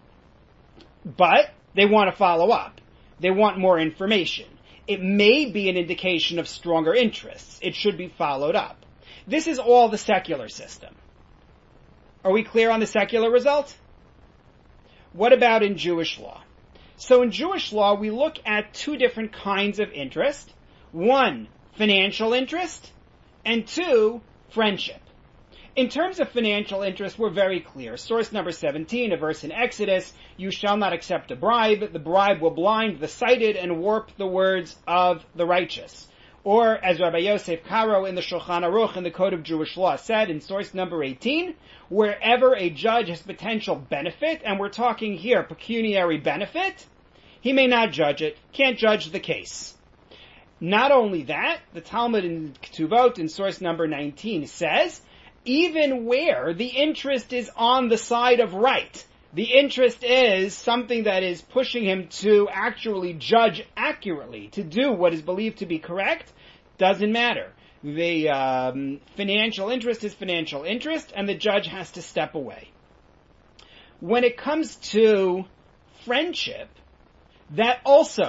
But they want to follow up. They want more information. It may be an indication of stronger interests. It should be followed up. This is all the secular system. Are we clear on the secular result? What about in Jewish law? So in Jewish law, we look at two different kinds of interest. One, financial interest, and two, friendship. In terms of financial interest, we're very clear. Source number seventeen, a verse in Exodus, you shall not accept a bribe. The bribe will blind the sighted and warp the words of the righteous. Or, as Rabbi Yosef Karo in the Shulchan Aruch in the Code of Jewish Law said in source number eighteen, wherever a judge has potential benefit, and we're talking here pecuniary benefit, he may not judge it, can't judge the case. Not only that, the Talmud in Ketuvot in source number nineteen says, even where the interest is on the side of right, the interest is something that is pushing him to actually judge accurately, to do what is believed to be correct, doesn't matter. The um, financial interest is financial interest, and the judge has to step away. When it comes to friendship, that also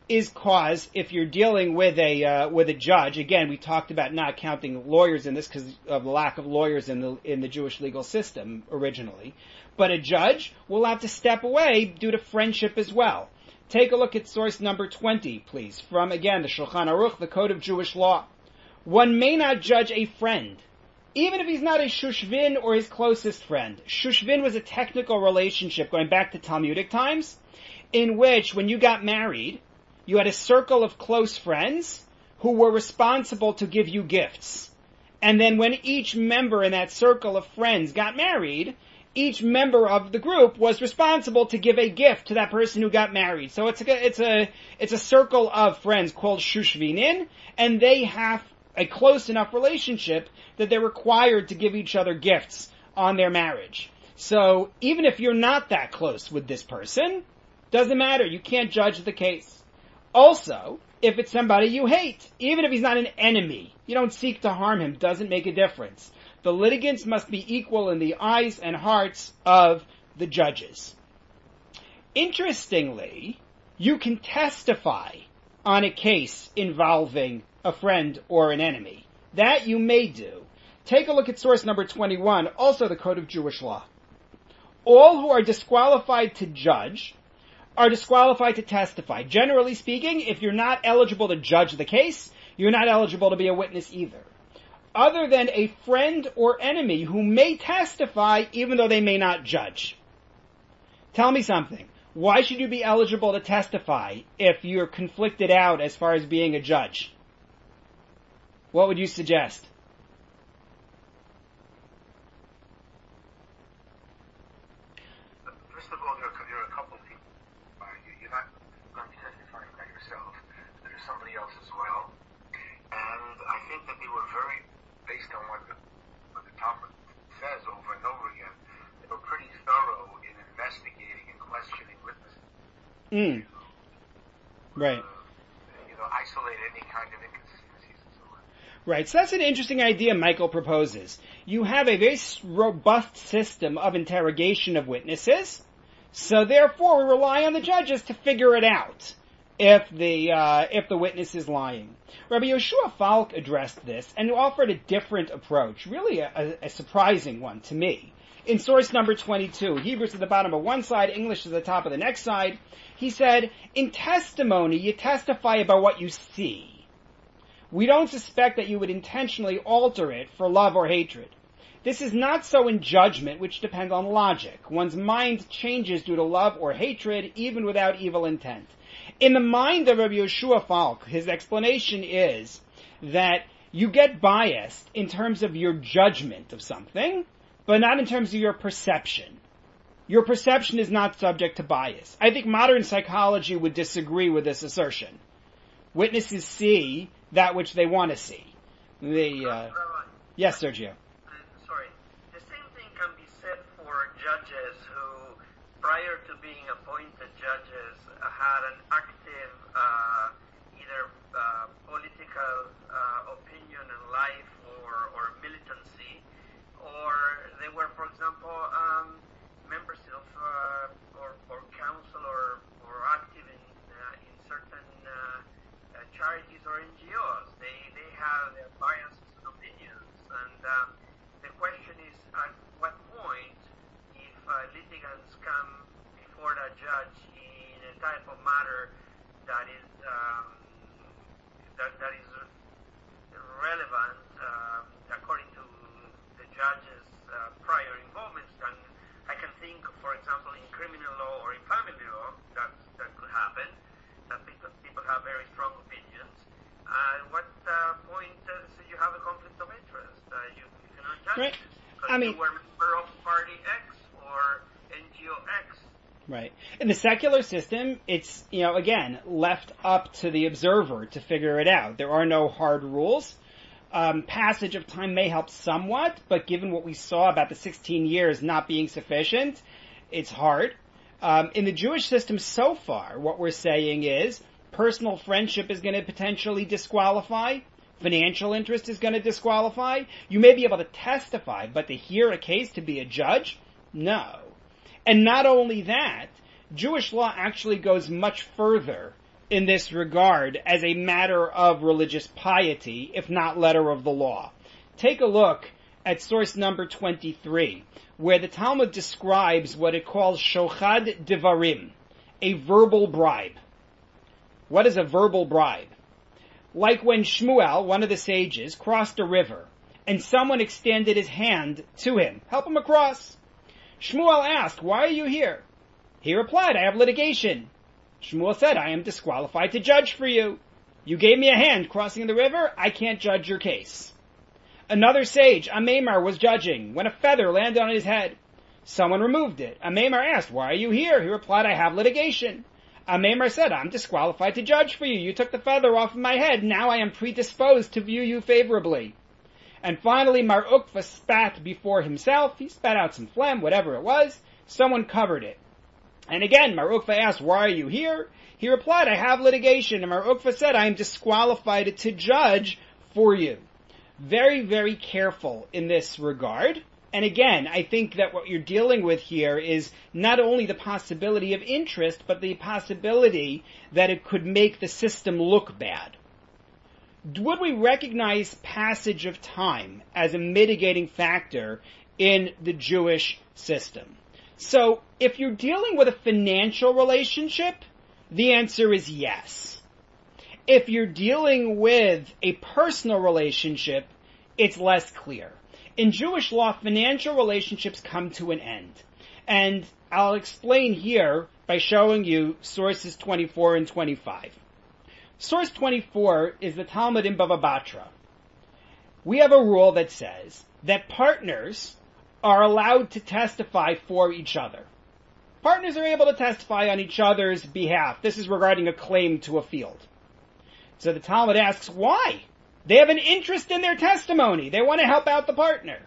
is cause if you're dealing with a uh, with a judge. Again, we talked about not counting lawyers in this because of the lack of lawyers in the in the Jewish legal system originally. But a judge will have to step away due to friendship as well. Take a look at source number twenty, please, from, again, the Shulchan Aruch, the Code of Jewish Law. One may not judge a friend, even if he's not a shushvin or his closest friend. Shushvin was a technical relationship going back to Talmudic times, in which when you got married, you had a circle of close friends who were responsible to give you gifts. And then when each member in that circle of friends got married, each member of the group was responsible to give a gift to that person who got married. So it's a, it's a, it's a circle of friends called shushvinin, and they have a close enough relationship that they're required to give each other gifts on their marriage. So even if you're not that close with this person, doesn't matter. You can't judge the case. Also, if it's somebody you hate, even if he's not an enemy, you don't seek to harm him, doesn't make a difference. The litigants must be equal in the eyes and hearts of the judges. Interestingly, you can testify on a case involving a friend or an enemy. That you may do. Take a look at source number twenty-one, also the Code of Jewish Law. All who are disqualified to judge are disqualified to testify. Generally speaking, if you're not eligible to judge the case, you're not eligible to be a witness either. Other than a friend or enemy who may testify even though they may not judge. Tell me something. Why should you be eligible to testify if you're conflicted out as far as being a judge? What would you suggest? First of all, you're, you're a couple of people. Uh, you're not going to be testifying by yourself. There's somebody else as well. And I think that they were very, based on what the, what the Talmud says over and over again, they were pretty thorough in investigating and questioning witnesses. Mm. To, right. Uh, you know, isolate any kind of inconsistencies and so on. Right. So that's an interesting idea Michael proposes. You have a very robust system of interrogation of witnesses, so therefore we rely on the judges to figure it out if the uh, if the witness is lying. Rabbi Yehoshua Falk addressed this and offered a different approach, really a, a surprising one to me. In source number twenty-two, Hebrews at the bottom of one side, English at the top of the next side, he said, in testimony, you testify about what you see. We don't suspect that you would intentionally alter it for love or hatred. This is not so in judgment, which depends on logic. One's mind changes due to love or hatred, even without evil intent. In the mind of Rabbi Yehoshua Falk, his explanation is that you get biased in terms of your judgment of something, but not in terms of your perception. Your perception is not subject to bias. I think modern psychology would disagree with this assertion. Witnesses see that which they want to see. The uh, yes, Sergio. Sorry. The same thing can be said for judges who, prior to being appointed judges, had an active uh, either uh, political uh, opinion in life or, or militancy, or they were, for example, um, members of uh, or, or council or, or active in, uh, in certain uh, uh, charities or N G Os. They they have their biases and opinions, and um, the question is, at what point, if uh, litigants come before the judge in a type of matter that is um, that that is relevant uh, according to the judge's uh, prior involvements, and I can think, for example, in criminal law or in family law, that that could happen. That people, people have very strong opinions. Uh, what uh, point uh, so you have a conflict of interest? Uh, you, you cannot judge Right. this because I mean, you were a member of Party X or N G O X. Right. In the secular system, it's, you know, again, left up to the observer to figure it out. There are no hard rules. Um, passage of time may help somewhat, but given what we saw about the sixteen years not being sufficient, it's hard. Um, in the Jewish system so far, what we're saying is personal friendship is going to potentially disqualify. Financial interest is going to disqualify. You may be able to testify, but to hear a case, to be a judge, no. And not only that, Jewish law actually goes much further in this regard as a matter of religious piety, if not letter of the law. Take a look at source number twenty-three, where the Talmud describes what it calls shochad devarim, a verbal bribe. What is a verbal bribe? Like when Shmuel, one of the sages, crossed a river, and someone extended his hand to him. Help him across. Shmuel asked, "Why are you here?" He replied, "I have litigation." Shmuel said, "I am disqualified to judge for you. You gave me a hand crossing the river, I can't judge your case." Another sage, Amemar, was judging when a feather landed on his head. Someone removed it. Amemar asked, "Why are you here?" He replied, "I have litigation." Amemar said, "I'm disqualified to judge for you. You took the feather off of my head. Now I am predisposed to view you favorably." And finally, Mar Ukva spat before himself. He spat out some phlegm, whatever it was. Someone covered it. And again, Mar Ukva asked, "Why are you here?" He replied, "I have litigation." And Mar Ukva said, "I am disqualified to judge for you." Very, very careful in this regard. And again, I think that what you're dealing with here is not only the possibility of interest, but the possibility that it could make the system look bad. Would we recognize passage of time as a mitigating factor in the Jewish system? So, if you're dealing with a financial relationship, the answer is yes. If you're dealing with a personal relationship, it's less clear. In Jewish law, financial relationships come to an end. And I'll explain here by showing you sources twenty-four and twenty-five. Source twenty-four is the Talmud in Bava Batra. We have a rule that says that partners are allowed to testify for each other. Partners are able to testify on each other's behalf. This is regarding a claim to a field. So the Talmud asks, why? They have an interest in their testimony. They want to help out the partner.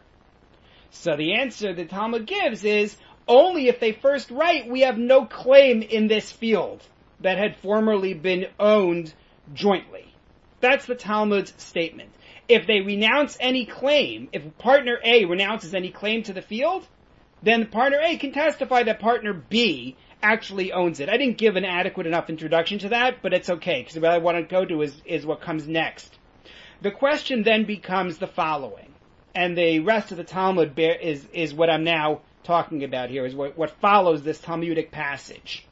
So the answer the Talmud gives is, only if they first write, we have no claim in this field that had formerly been owned jointly. That's the Talmud's statement. If they renounce any claim, if partner A renounces any claim to the field, then partner A can testify that partner B actually owns it. I didn't give an adequate enough introduction to that, but it's okay, because what I want to go to is, is what comes next. The question then becomes the following, and the rest of the Talmud bear, is, is what I'm now talking about here, is what, what follows this Talmudic passage.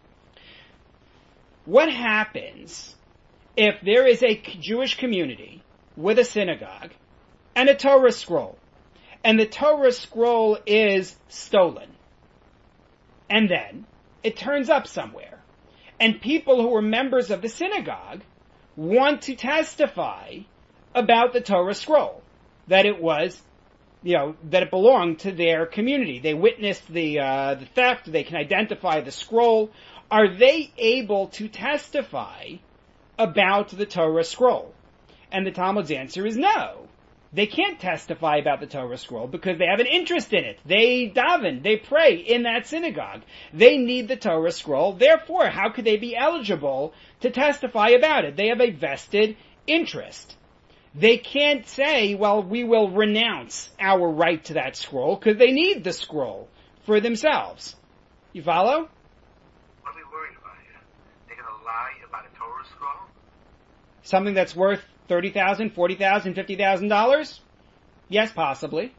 What happens if there is a Jewish community with a synagogue and a Torah scroll, and the Torah scroll is stolen, and then it turns up somewhere, and people who are members of the synagogue want to testify about the Torah scroll, that it was, you know, that it belonged to their community. They witnessed the uh, the theft. They can identify the scroll. Are they able to testify about the Torah scroll? And the Talmud's answer is no. They can't testify about the Torah scroll because they have an interest in it. They daven, they pray in that synagogue. They need the Torah scroll. Therefore, how could they be eligible to testify about it? They have a vested interest. They can't say, well, we will renounce our right to that scroll because they need the scroll for themselves. You follow? What are they worried about here? They're going to lie about a Torah scroll? Something that's worth thirty thousand dollars, forty thousand dollars, fifty thousand dollars? Yes, possibly.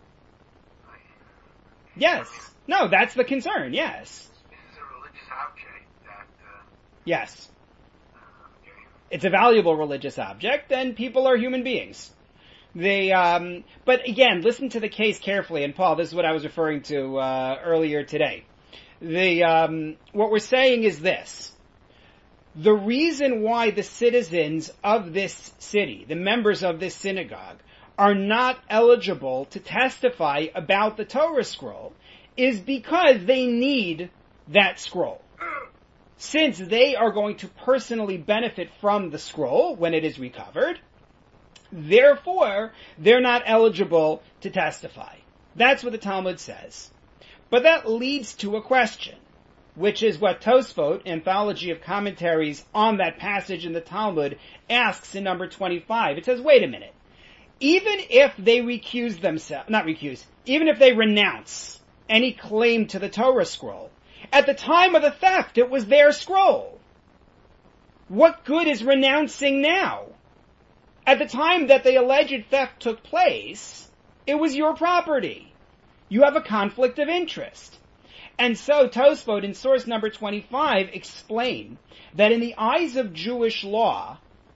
Yes. No, that's the concern, yes. This is a religious object that... Uh, yes. okay. It's a valuable religious object, and people are human beings. They, um, but again, listen to the case carefully, and Paul, this is what I was referring to uh, earlier today. The um, what we're saying is this. The reason why the citizens of this city, the members of this synagogue, are not eligible to testify about the Torah scroll is because they need that scroll. Since they are going to personally benefit from the scroll when it is recovered, therefore, they're not eligible to testify. That's what the Talmud says. But that leads to a question, which is what Tosfot, Anthology of Commentaries on that passage in the Talmud, asks in number twenty-five. It says, wait a minute. Even if they recuse themselves, not recuse, even if they renounce any claim to the Torah scroll, at the time of the theft, it was their scroll. what good is renouncing now? At the time that the alleged theft took place, it was your property. You have a conflict of interest. And so Tosfot in source number twenty-five explain that in the eyes of Jewish law,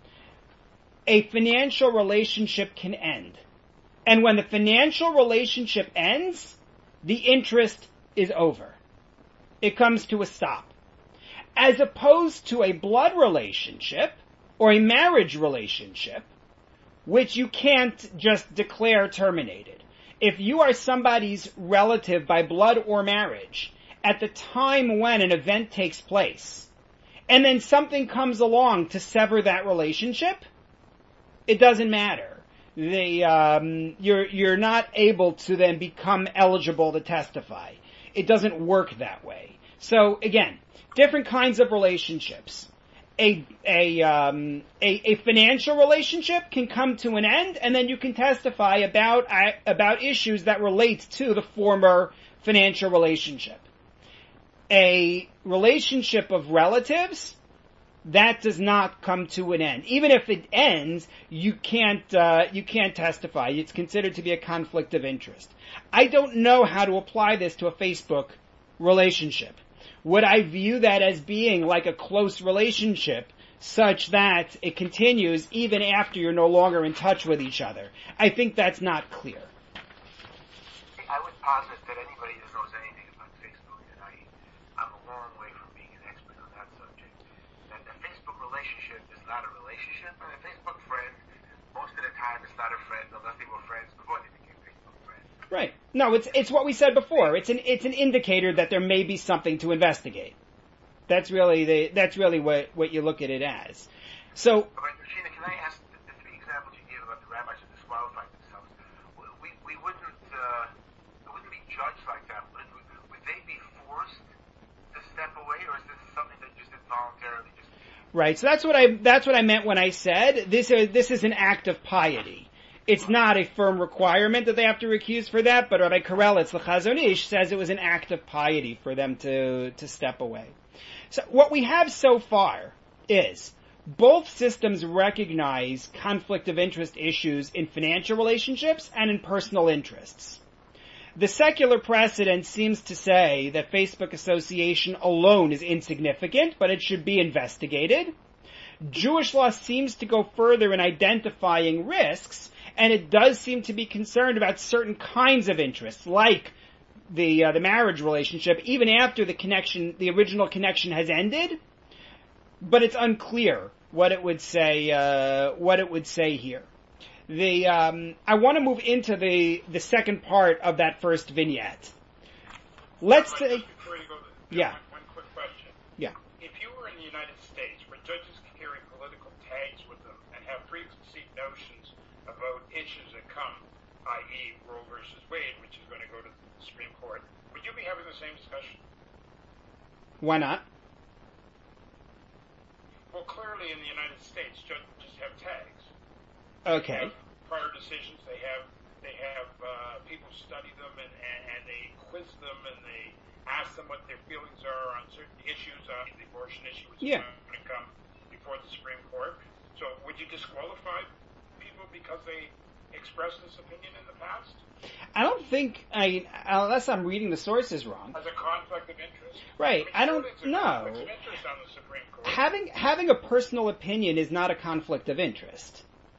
a financial relationship can end. And when the financial relationship ends, the interest is over. It comes to a stop. As opposed to a blood relationship or a marriage relationship, which you can't just declare terminated. If you are somebody's relative by blood or marriage, at the time when an event takes place, and then something comes along to sever that relationship, it doesn't matter. The, um, you're, you're not able to then become eligible to testify. It doesn't work that way. So again, different kinds of relationships. A, a, um, a, a financial relationship can come to an end, and then you can testify about, uh, about issues that relate to the former financial relationship. A relationship of relatives, that does not come to an end. Even if it ends, you can't, uh, you can't testify. It's considered to be a conflict of interest. I don't know how to apply this to a Facebook relationship. Would I view that as being like a close relationship such that it continues even after you're no longer in touch with each other? I think that's not clear. I would posit that anybody that knows anything about Facebook, and I, I'm a long way from being an expert on that subject, that a Facebook relationship is not a relationship, and a Facebook friend, most of the time, is not a friend unless they were friends before they became Facebook friends. Right. No, it's it's what we said before. It's an it's an indicator that there may be something to investigate. That's really the that's really what, what you look at it as. So, but Sheena, can I ask the, the three examples you gave about the rabbis who disqualified themselves? We we wouldn't uh, it wouldn't be judged like that. Would, would they be forced to step away, or is this something that just involuntarily just? Right. So that's what I that's what I meant when I said this is this is an act of piety. It's not a firm requirement that they have to recuse for that, but Rabbi Karelitz, the Chazon Ish, says it was an act of piety for them to, to step away. So what we have so far is both systems recognize conflict of interest issues in financial relationships and in personal interests. The secular precedent seems to say that Facebook association alone is insignificant, but it should be investigated. Jewish law seems to go further in identifying risks, and it does seem to be concerned about certain kinds of interests, like the uh, the marriage relationship, even after the connection, the original connection has ended. But it's unclear what it would say. Uh, what it would say here. The um, I want to move into the the second part of that first vignette. Let's say, before you go to, yeah. One, one quick question. Yeah. If you were in the United States, where judges carry political tags with them and have preconceived notions about issues that come, that is. Roe versus Wade, which is going to go to the Supreme Court, would you be having the same discussion? Why not? Well, clearly in the United States, judges have tags. Okay. They have prior decisions, they have they have uh, people study them and, and, and they quiz them and they ask them what their feelings are on certain issues, on the abortion issue, which yeah. is going to come before the Supreme Court. So would you disqualify people because they expressed this opinion in the past? I don't think, I unless I'm reading the sources wrong. As a conflict of interest? Right. I, mean, I don't know. Conflict of interest on the Supreme Court. Having having a personal opinion is not a conflict of interest.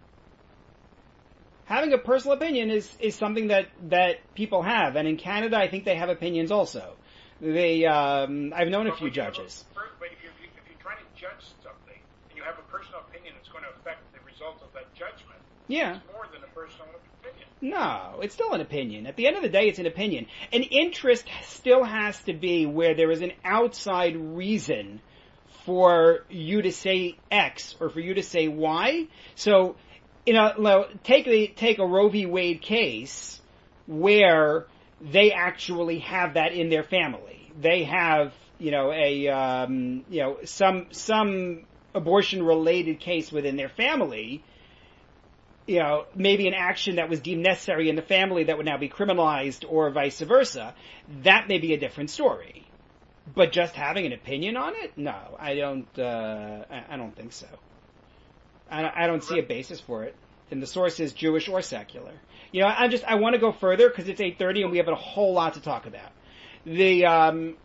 Having a personal opinion is, is something that, that people have, and in Canada, I think they have opinions also. They, um, I've known a but few a, judges. but if you're, if you're trying to judge something, and you have a personal opinion that's going to affect the result of that judgment, yeah. it's more than a personal opinion. No, it's still an opinion. At the end of the day, it's an opinion. An interest still has to be where there is an outside reason for you to say X or for you to say Y. So, you know, take the, take a Roe v. Wade case where they actually have that in their family. They have, you know, a, um, you know, some, some abortion-related case within their family, you know, maybe an action that was deemed necessary in the family that would now be criminalized or vice versa. That may be a different story. But just having an opinion on it? No, I don't, uh, I, I don't think so. I don't, I don't see a basis for it. And the source is Jewish or secular. You know, I'm just, I want to go further because it's eight thirty and we have a whole lot to talk about. The, um,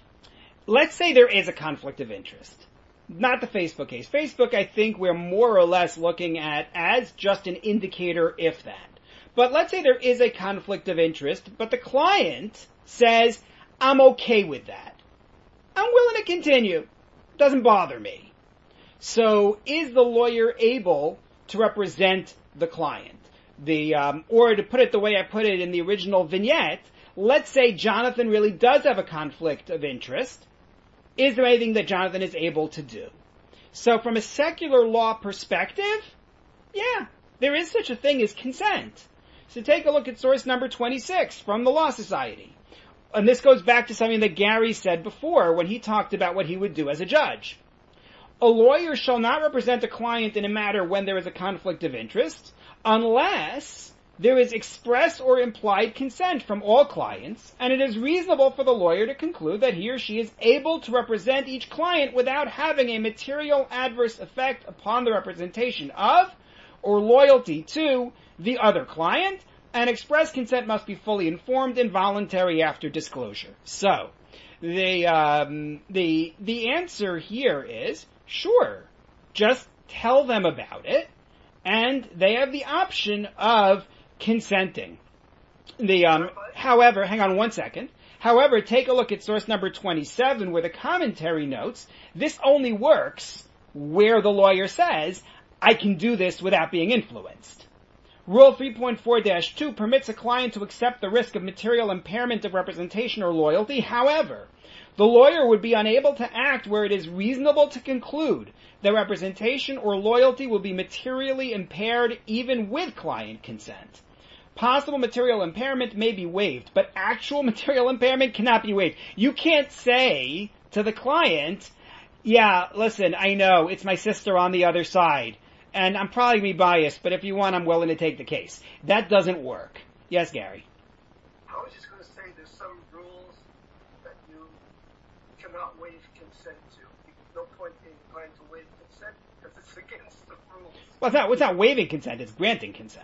let's say there is a conflict of interest. Not the Facebook case. Facebook, I think we're more or less looking at as just an indicator, if that. But let's say there is a conflict of interest, but the client says, I'm okay with that. I'm willing to continue. Doesn't bother me. So is the lawyer able to represent the client? The, um, or to put it the way I put it in the original vignette, let's say Jonathan really does have a conflict of interest. Is there anything that Jonathan is able to do? So from a secular law perspective, yeah, there is such a thing as consent. So take a look at source number twenty-six from the Law Society. And this goes back to something that Gary said before when he talked about what he would do as a judge. A lawyer shall not represent a client in a matter when there is a conflict of interest unless there is express or implied consent from all clients, and it is reasonable for the lawyer to conclude that he or she is able to represent each client without having a material adverse effect upon the representation of or loyalty to the other client, and express consent must be fully informed and voluntary after disclosure. So, the um, the the answer here is, sure, just tell them about it, and they have the option of consenting. The um, however, hang on one second. However, take a look at source number twenty-seven where the commentary notes this only works where the lawyer says, I can do this without being influenced. Rule three point four dash two permits a client to accept the risk of material impairment of representation or loyalty. However, the lawyer would be unable to act where it is reasonable to conclude that representation or loyalty will be materially impaired even with client consent. Possible material impairment may be waived, but actual material impairment cannot be waived. You can't say to the client, yeah, listen, I know, it's my sister on the other side, and I'm probably going to be biased, but if you want, I'm willing to take the case. That doesn't work. Yes, Gary? I was just going to say there's some rules that you cannot waive consent to. There's no point in trying to waive consent because it's against the rules. Well, it's not, well, it's not waiving consent, it's granting consent.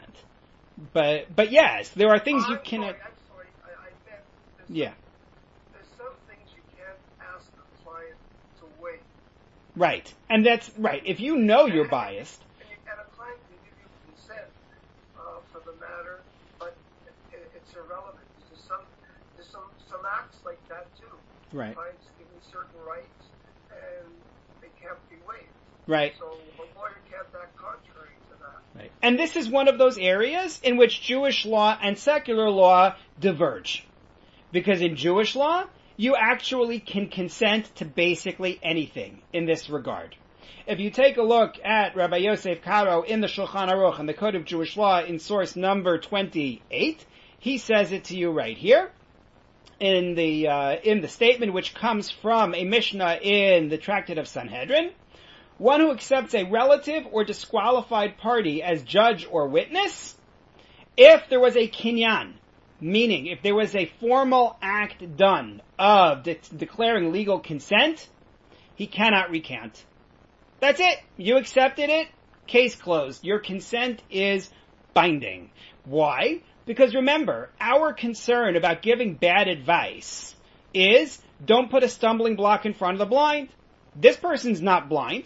But, but yes, there are things oh, you I'm cannot... Sorry, I'm sorry, I, I meant... There's Yeah. Some, there's some things you can't ask the client to waive. Right. And that's, right, if you know you're biased... And, you, and a client can give you consent uh, for the matter, but it, it's irrelevant. There's some, there's some, some acts like that too. Right. Clients given certain rights, and they can't be waived. Right. So a lawyer can't act contrary to that. Right. And this is one of those areas in which Jewish law and secular law diverge. Because in Jewish law, you actually can consent to basically anything in this regard. If you take a look at Rabbi Yosef Karo in the Shulchan Aruch and the Code of Jewish Law in source number twenty-eight, he says it to you right here in the uh, in the statement which comes from a Mishnah in the Tractate of Sanhedrin. One who accepts a relative or disqualified party as judge or witness, if there was a kinyan, meaning if there was a formal act done of de- declaring legal consent, he cannot recant. That's it. You accepted it. Case closed. Your consent is binding. Why? Because remember, our concern about giving bad advice is don't put a stumbling block in front of the blind. This person's not blind.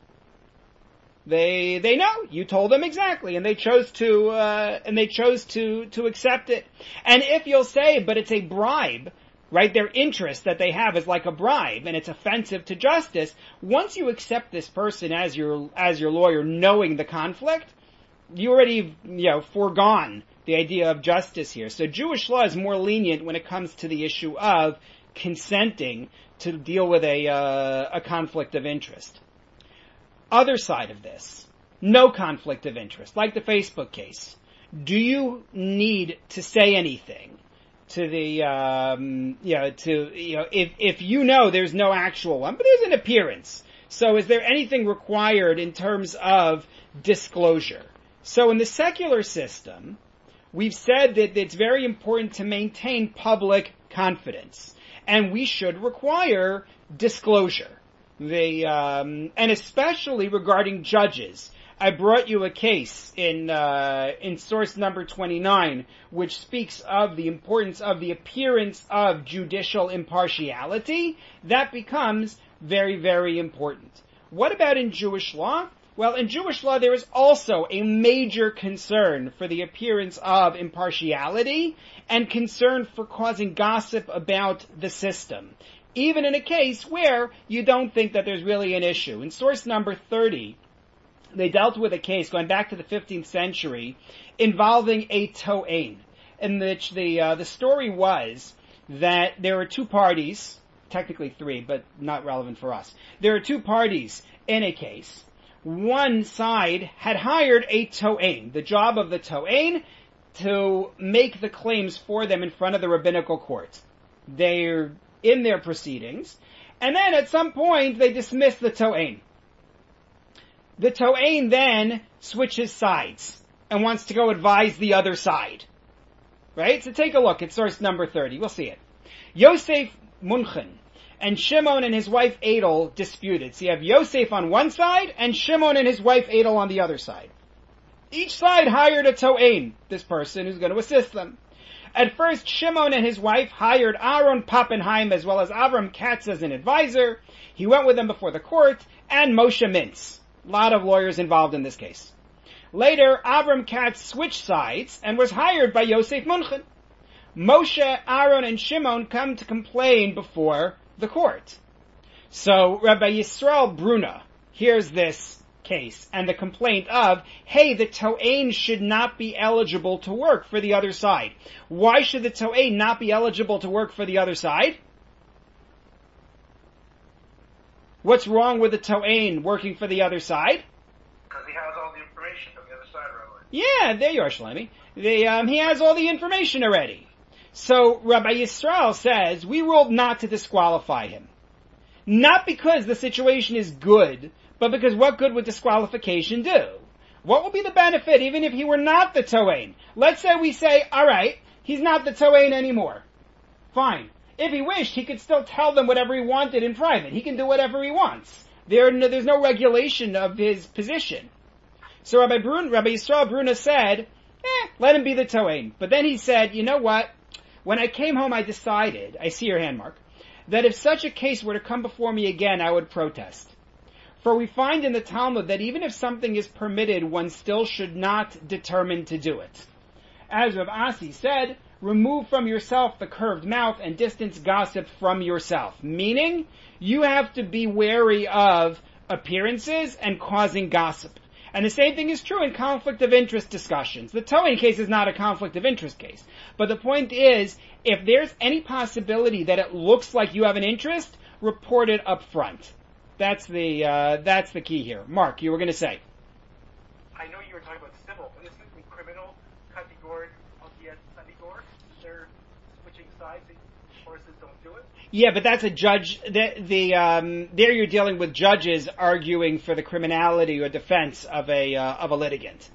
They they know you told them exactly, and they chose to uh, and they chose to to accept it. And if you'll say, but it's a bribe, right? Their interest that they have is like a bribe, and it's offensive to justice. Once you accept this person as your as your lawyer, knowing the conflict, you already you know foregone the idea of justice here. So Jewish law is more lenient when it comes to the issue of consenting to deal with a uh, a conflict of interest. Other side of this, no conflict of interest, like the Facebook case. Do you need to say anything to the, um, you know, to, you know, if, if you know there's no actual one, but there's an appearance. So is there anything required in terms of disclosure? So in the secular system, we've said that it's very important to maintain public confidence. and we should require disclosure. The, um, and especially regarding judges. I brought you a case in, uh, in source number twenty-nine, which speaks of the importance of the appearance of judicial impartiality. That becomes very, very important. What about in Jewish law? Well, in Jewish law, there is also a major concern for the appearance of impartiality and concern for causing gossip about the system, even in a case where you don't think that there's really an issue. In source number thirty, they dealt with a case going back to the fifteenth century involving a to'ain, in which the uh, the story was that there were two parties, technically three, but not relevant for us. There are two parties in a case. One side had hired a to'ain, the job of the to'ain to make the claims for them in front of the rabbinical court. They're in their proceedings, and then at some point they dismiss the to'ain. The to'ain then switches sides and wants to go advise the other side. Right? So take a look at source number thirty. We'll see it. Yosef Munchen and Shimon and his wife Adel disputed. So you have Yosef on one side and Shimon and his wife Adel on the other side. Each side hired a to'ain, this person who's going to assist them. At first, Shimon and his wife hired Aaron Pappenheim as well as Avram Katz as an advisor. He went with them before the court, and Moshe Mintz. A lot of lawyers involved in this case. Later, Avram Katz switched sides and was hired by Yosef Munchen. Moshe, Aaron, and Shimon come to complain before the court. So Rabbi Yisrael Bruna hears this case and the complaint of, hey, the to'ain should not be eligible to work for the other side. Why should the to'ain not be eligible to work for the other side? What's wrong with the to'ain working for the other side? Because he has all the information from the other side, Rabbi. Yeah, there you are, Shlomi. The, um, he has all the information already. So Rabbi Yisrael says, we ruled not to disqualify him. Not because the situation is good, but because what good would disqualification do? What would be the benefit even if he were not the to'ain? Let's say we say, alright, he's not the to'ain anymore. Fine. If he wished, he could still tell them whatever he wanted in private. He can do whatever he wants. There, no, there's no regulation of his position. So Rabbi Brun, Rabbi Yisrael Bruna said, eh, let him be the to'ain. But then he said, you know what? When I came home, I decided, I see your hand, Mark, that if such a case were to come before me again, I would protest. For we find in the Talmud that even if something is permitted, one still should not determine to do it. As Rav Asi said, remove from yourself the curved mouth and distance gossip from yourself. Meaning, you have to be wary of appearances and causing gossip. And the same thing is true in conflict of interest discussions. The to'ain case is not a conflict of interest case. But the point is, if there's any possibility that it looks like you have an interest, report it up front. That's the, uh, that's the key here. Mark, you were going to say. I know you were talking about civil, but isn't the criminal category of the category? They're switching sides, and forces don't do it? Yeah, but that's a judge, the, the, um, there you're dealing with judges arguing for the criminality or defense of a, uh, of a litigant.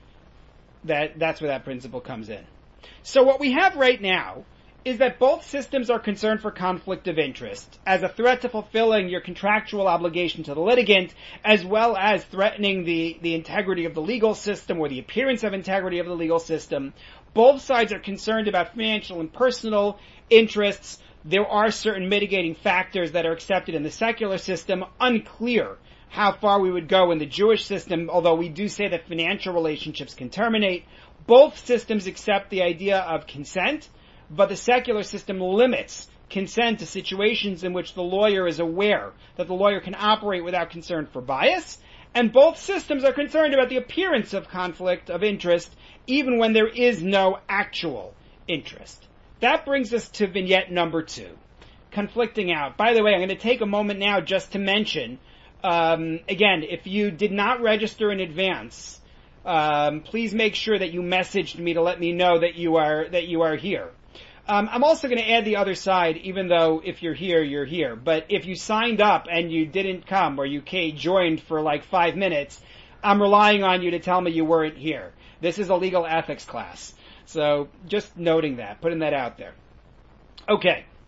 That, that's where that principle comes in. So what we have right now is that both systems are concerned for conflict of interest as a threat to fulfilling your contractual obligation to the litigant, as well as threatening the, the integrity of the legal system or the appearance of integrity of the legal system. Both sides are concerned about financial and personal interests. There are certain mitigating factors that are accepted in the secular system. Unclear how far we would go in the Jewish system, although we do say that financial relationships can terminate. Both systems accept the idea of consent, but the secular system limits consent to situations in which the lawyer is aware that the lawyer can operate without concern for bias, and both systems are concerned about the appearance of conflict of interest, even when there is no actual interest. That brings us to vignette number two, conflicting out. By the way, I'm going to take a moment now just to mention, um, again, if you did not register in advance, um, please make sure that you messaged me to let me know that you are that you are here. Um, I'm also going to add the other side, even though if you're here, you're here. But if you signed up and you didn't come, or you joined for like five minutes, I'm relying on you to tell me you weren't here. This is a legal ethics class. So just noting that, putting that out there. Okay.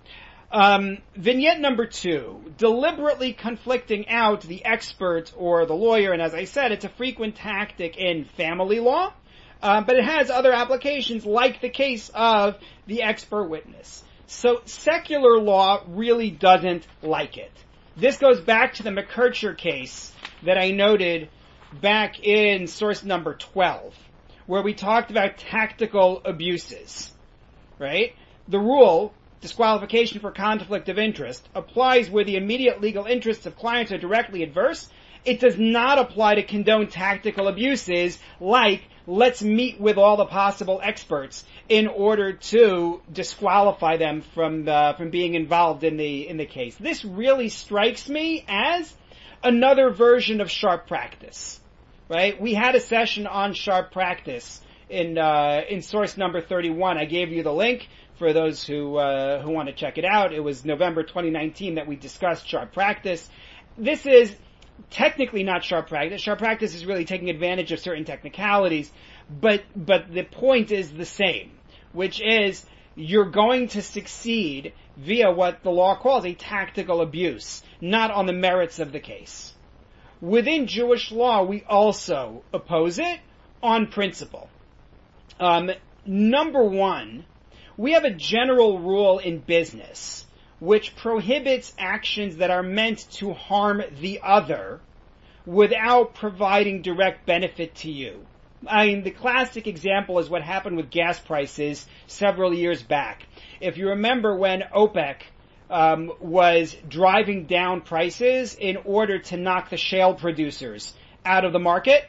Um, vignette number two, deliberately conflicting out the expert or the lawyer, and as I said, it's a frequent tactic in family law, uh, but it has other applications like the case of the expert witness. So secular law really doesn't like it. This goes back to the McKercher case that I noted back in source number twelve, where we talked about tactical abuses, right? The rule, disqualification for conflict of interest, applies where the immediate legal interests of clients are directly adverse. It does not apply to condone tactical abuses like, let's meet with all the possible experts in order to disqualify them from uh, from being involved in the in the case. This really strikes me as another version of sharp practice, right? We had a session on sharp practice in uh, in source number thirty-one. I gave you the link for those who uh, who want to check it out. It was November twenty nineteen that we discussed sharp practice. This is technically not sharp practice. Sharp practice is really taking advantage of certain technicalities, but but the point is the same, which is you're going to succeed via what the law calls a tactical abuse, not on the merits of the case. Within Jewish law, we also oppose it on principle. Um, number one, we have a general rule in business which prohibits actions that are meant to harm the other without providing direct benefit to you. I mean, the classic example is what happened with gas prices several years back. If you remember when OPEC um, was driving down prices in order to knock the shale producers out of the market,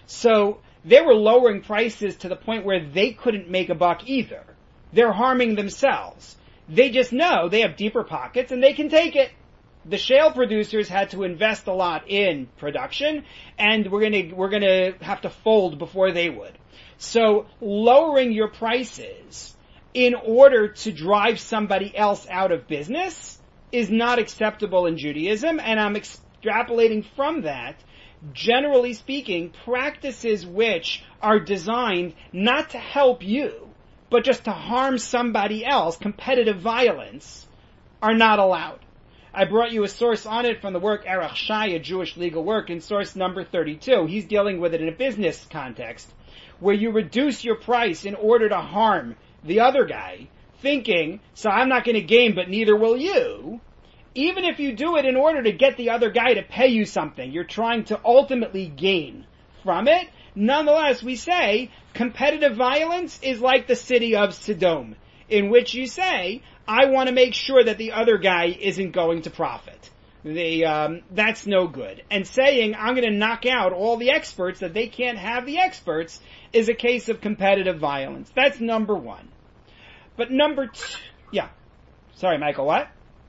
so they were lowering prices to the point where they couldn't make a buck either. They're harming themselves. They just know they have deeper pockets and they can take it. The shale producers had to invest a lot in production, and we're gonna, we're gonna have to fold before they would. So lowering your prices in order to drive somebody else out of business is not acceptable in Judaism, and I'm extrapolating from that, generally speaking, practices which are designed not to help you, but just to harm somebody else, competitive violence, are not allowed. I brought you a source on it from the work Erech Shai, a Jewish legal work, in source number thirty-two. He's dealing with it in a business context, where you reduce your price in order to harm the other guy, thinking, so I'm not going to gain, but neither will you. Even if you do it in order to get the other guy to pay you something, you're trying to ultimately gain from it. Nonetheless, we say competitive violence is like the city of Sodom, in which you say, I want to make sure that the other guy isn't going to profit. The, um, that's no good. And saying, I'm going to knock out all the experts that they can't have the experts is a case of competitive violence. That's number one. But number two, yeah. Sorry, Michael, what?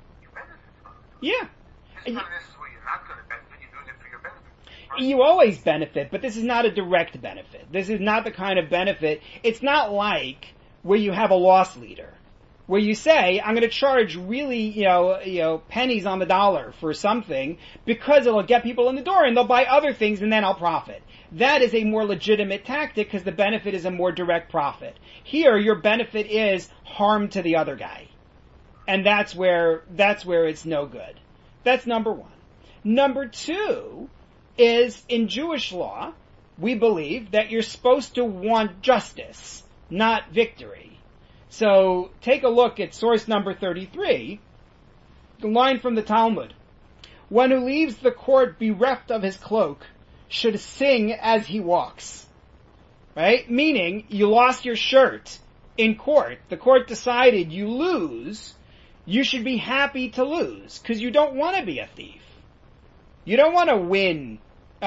Yeah. This one is where you're not going to benefit, you're doing it for your benefit. Right? You always benefit, but this is not a direct benefit. This is not the kind of benefit. It's not like where you have a loss leader, where you say, I'm going to charge really, you know, you know, pennies on the dollar for something because it'll get people in the door and they'll buy other things and then I'll profit. That is a more legitimate tactic because the benefit is a more direct profit. Here, your benefit is harm to the other guy. And that's where, that's where it's no good. That's number one. Number two is, in Jewish law, we believe that you're supposed to want justice, not victory. So, take a look at source number thirty-three, the line from the Talmud. One who leaves the court bereft of his cloak should sing as he walks. Right? Meaning, you lost your shirt in court. The court decided you lose. You should be happy to lose, because you don't want to be a thief. You don't want to win,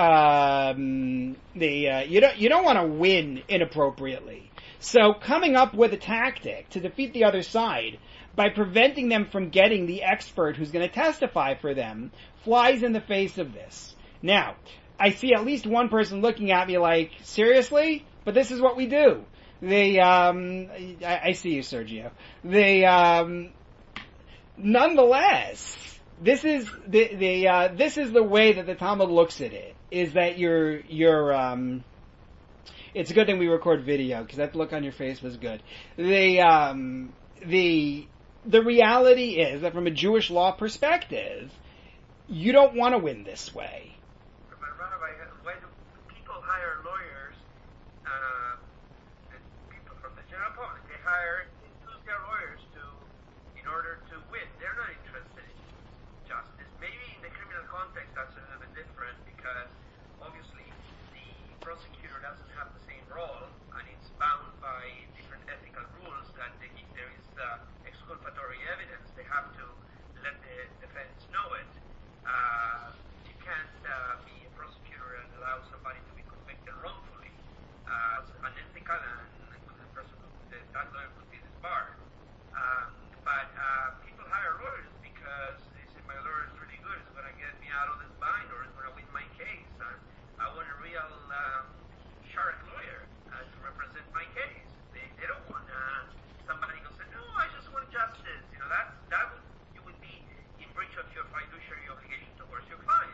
um, the, uh, you don't, you don't want to win inappropriately. So coming up with a tactic to defeat the other side by preventing them from getting the expert who's going to testify for them flies in the face of this. Now, I see at least one person looking at me like, seriously? But this is what we do. They, um, I, I see you, Sergio. They, um, nonetheless, this is the, the, uh, this is the way that the Talmud looks at it, is that you're, you're, um, it's a good thing we record video, because that look on your face was good. The, um, the, the reality is that from a Jewish law perspective, you don't want to win this way. But Rabbi, why do people hire lawyers? Uh, people from the general public, they hire, they choose their lawyers to, in order to win. They're not interested in justice. Maybe in the criminal context that's a little bit different because obviously the prosecutor doesn't have the same role and it's bound by different ethical rules that they, if there is uh, exculpatory evidence, they have to let the defense know it. Uh, you can't uh, be a prosecutor and allow somebody to be convicted wrongfully. Uh, it's unethical, and the person, the, that lawyer could be disbarred. Um, but uh, people hire lawyers because they say my lawyer is really good, it's going to get me out of this bind, or it's going to win my case. And I want a real um, shark lawyer uh, to represent my case. They, they don't want uh, somebody who says, no, I just want justice. You know, that's, that would, you would be in breach of your fiduciary obligation towards your client.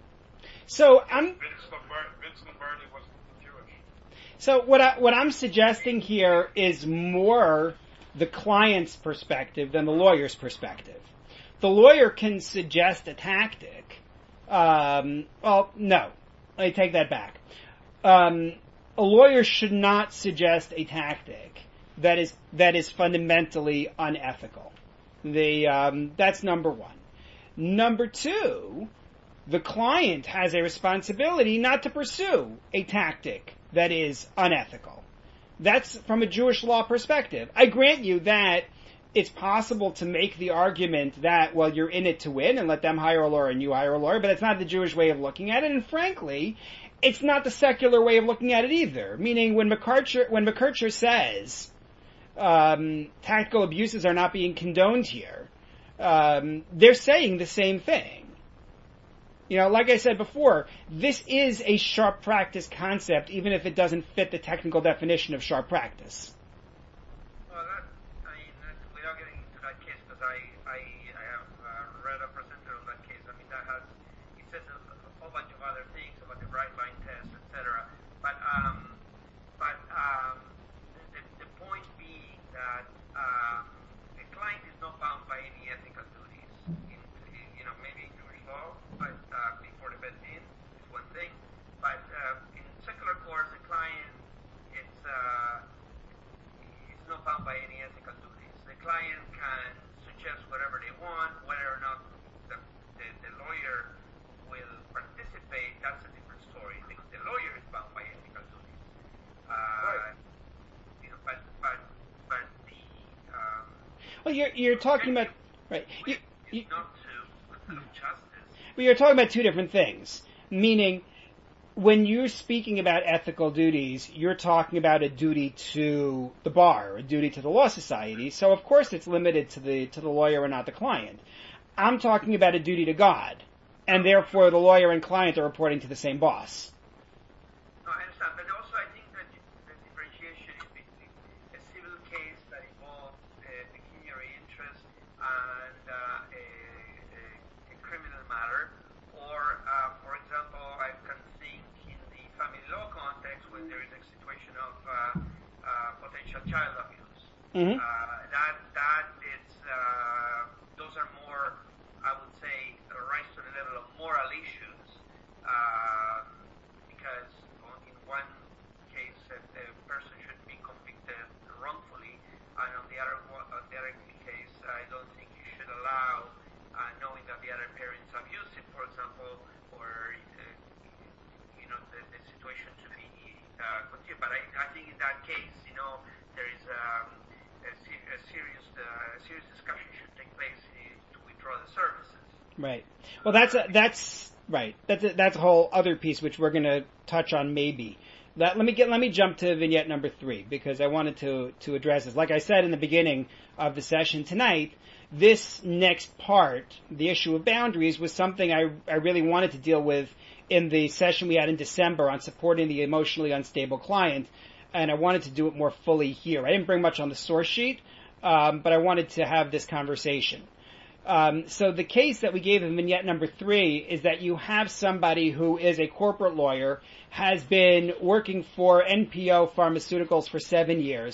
So I'm. Vince Lombardi, Vince Lombardi wasn't Jewish. So what I, what I'm suggesting here is more the client's perspective than the lawyer's perspective. The lawyer can suggest a tactic. Um, well, no, let me take that back. Um, a lawyer should not suggest a tactic that is that is fundamentally unethical. The um, that's number one. Number two, the client has a responsibility not to pursue a tactic that is unethical. That's from a Jewish law perspective. I grant you that it's possible to make the argument that, well, you're in it to win and let them hire a lawyer and you hire a lawyer, but it's not the Jewish way of looking at it, and frankly, it's not the secular way of looking at it either. Meaning, when McArcher, when McArcher says um, tactical abuses are not being condoned here, um, they're saying the same thing. You know, like I said before, this is a sharp practice concept, even if it doesn't fit the technical definition of sharp practice. Well, that, I mean, that, without getting into that case, because I, I, I have uh, read a presenter on that case. I mean, that has, it says a, a whole bunch of other things about the bright line test, et cetera. But, um, but um, the, the point being that um, the client is not bound by any ethical duties. In, in, you know, maybe in Jewish law, but uh, before the bet in is one thing. But uh, in secular courts, the client is uh, is not bound by any ethical duties. The client can suggest whatever they want, whether or not the, the, the lawyer will participate. That's a different story. The, the lawyer is bound by ethical duties. Uh, right. You know, but but but the um, well, you're you're talking about right. You, you, not to justice. Well, you're talking about two different things. Meaning, when you're speaking about ethical duties, you're talking about a duty to the bar, a duty to the law society. So of course it's limited to the to the lawyer and not the client. I'm talking about a duty to God, and therefore the lawyer and client are reporting to the same boss. No, I understand, but also I think that the differentiation is between a civil case that involves a pecuniary interest and uh, a, a, a criminal matter, or, uh, for example, I can think in the family law context when there is a situation of uh, uh, potential child abuse. Mm-hmm. Uh, that that is uh, those are more, I would say, rise to the level of moral issues, uh, because in one case a, a person should be convicted wrongfully, and on the other on the other case, I don't think you should allow, uh, knowing that the other parents abuse it, for example, or uh, you know the, the situation to be uh, continued. But I, I think in that case, you know, there is um, a, a serious uh, serious discussion should take place to withdraw the services. Right. Well, that's a, that's right. That's a, that's a whole other piece which we're going to touch on maybe. That, let me get let me jump to vignette number three because I wanted to to address this. Like I said in the beginning of the session tonight, this next part, the issue of boundaries, was something I I really wanted to deal with in the session we had in December on supporting the emotionally unstable client, and I wanted to do it more fully here. I didn't bring much on the source sheet, um, but I wanted to have this conversation. Um, so the case that we gave in vignette number three is that you have somebody who is a corporate lawyer, has been working for N P O Pharmaceuticals for seven years,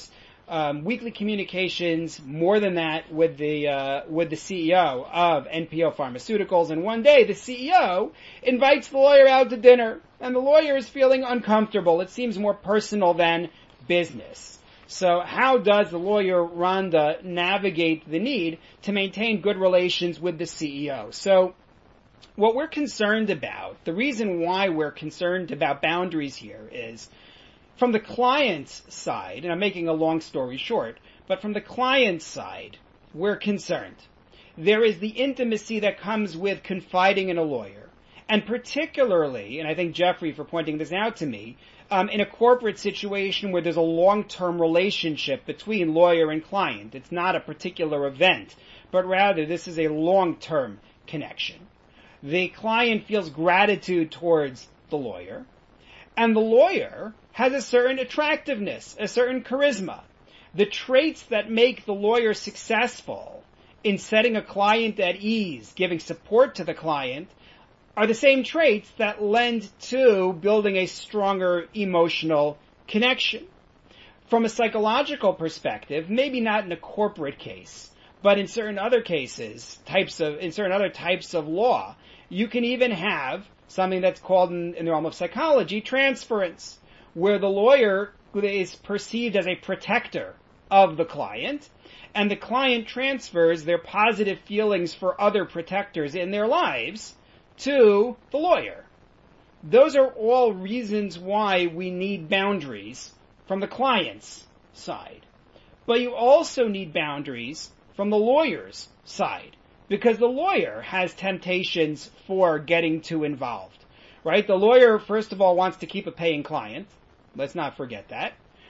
um, weekly communications, more than that, with the uh, with the C E O of N P O Pharmaceuticals. And one day, the C E O invites the lawyer out to dinner, and the lawyer is feeling uncomfortable. It seems more personal than business. So how does the lawyer, Rhonda, navigate the need to maintain good relations with the C E O? So what we're concerned about, the reason why we're concerned about boundaries here is, from the client's side, and I'm making a long story short, but from the client's side, we're concerned. There is the intimacy that comes with confiding in a lawyer. And particularly, and I thank Jeffrey for pointing this out to me, um, in a corporate situation where there's a long-term relationship between lawyer and client. It's not a particular event, but rather this is a long-term connection. The client feels gratitude towards the lawyer, and the lawyer has a certain attractiveness, a certain charisma. The traits that make the lawyer successful in setting a client at ease, giving support to the client, are the same traits that lend to building a stronger emotional connection. From a psychological perspective, maybe not in a corporate case, but in certain other cases, types of, in certain other types of law, you can even have something that's called in, in the realm of psychology, transference, where the lawyer is perceived as a protector of the client, and the client transfers their positive feelings for other protectors in their lives to the lawyer. Those are all reasons why we need boundaries from the client's side. But you also need boundaries from the lawyer's side, because the lawyer has temptations for getting too involved, right? The lawyer, first of all, wants to keep a paying client. Let's not forget that.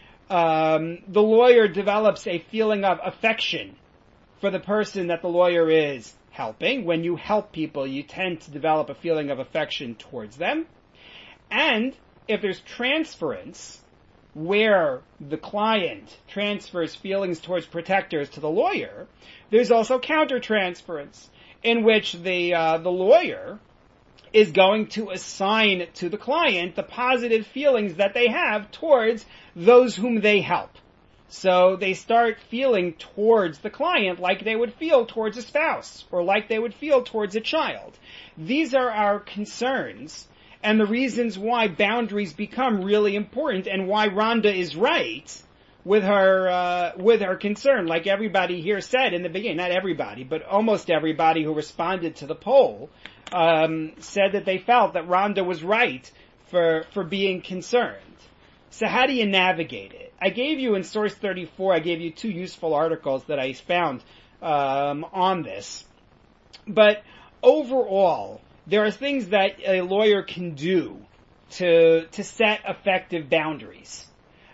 Um, the lawyer develops a feeling of affection for the person that the lawyer is helping. When you help people, you tend to develop a feeling of affection towards them. And if there's transference, where the client transfers feelings towards protectors to the lawyer, there's also countertransference, in which the uh, the lawyer is going to assign to the client the positive feelings that they have towards those whom they help. So they start feeling towards the client like they would feel towards a spouse, or like they would feel towards a child. These are our concerns, and the reasons why boundaries become really important, and why Rhonda is right with her uh, with her concern. Like everybody here said in the beginning, not everybody, but almost everybody who responded to the poll um, said that they felt that Rhonda was right for for being concerned. So how do you navigate it? I gave you in Source thirty-four, I gave you two useful articles that I found um, on this. But overall, there are things that a lawyer can do to to set effective boundaries.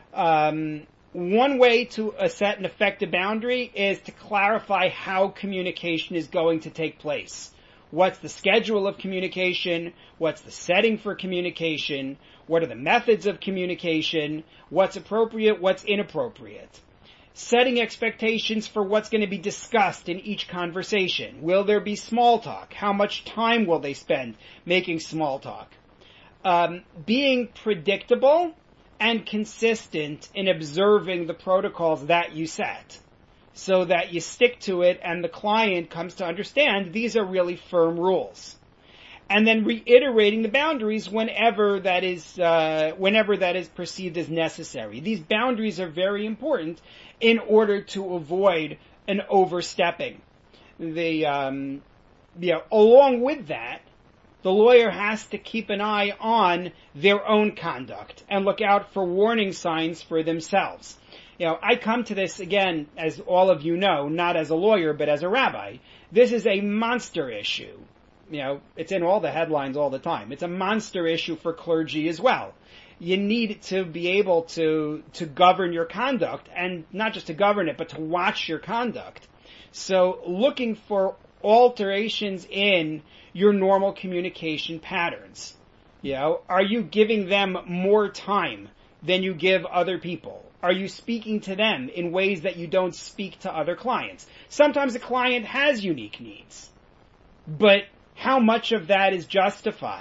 Um, one way to uh, set an effective boundary is to clarify how communication is going to take place. What's the schedule of communication? What's the setting for communication? What are the methods of communication? What's appropriate? What's inappropriate? Setting expectations for what's going to be discussed in each conversation. Will there be small talk? How much time will they spend making small talk? Um, being predictable and consistent in observing the protocols that you set, so that you stick to it and the client comes to understand these are really firm rules. And then reiterating the boundaries whenever that is, uh, whenever that is perceived as necessary. These boundaries are very important in order to avoid an overstepping. The, um, you know, along with that, the lawyer has to keep an eye on their own conduct and look out for warning signs for themselves. You know, I come to this, again, as all of you know, not as a lawyer, but as a rabbi. This is a monster issue. You know, it's in all the headlines all the time. It's a monster issue for clergy as well. You need to be able to, to govern your conduct, and not just to govern it, but to watch your conduct. So looking for alterations in your normal communication patterns. You know, are you giving them more time than you give other people? Are you speaking to them in ways that you don't speak to other clients? Sometimes a client has unique needs, but how much of that is justified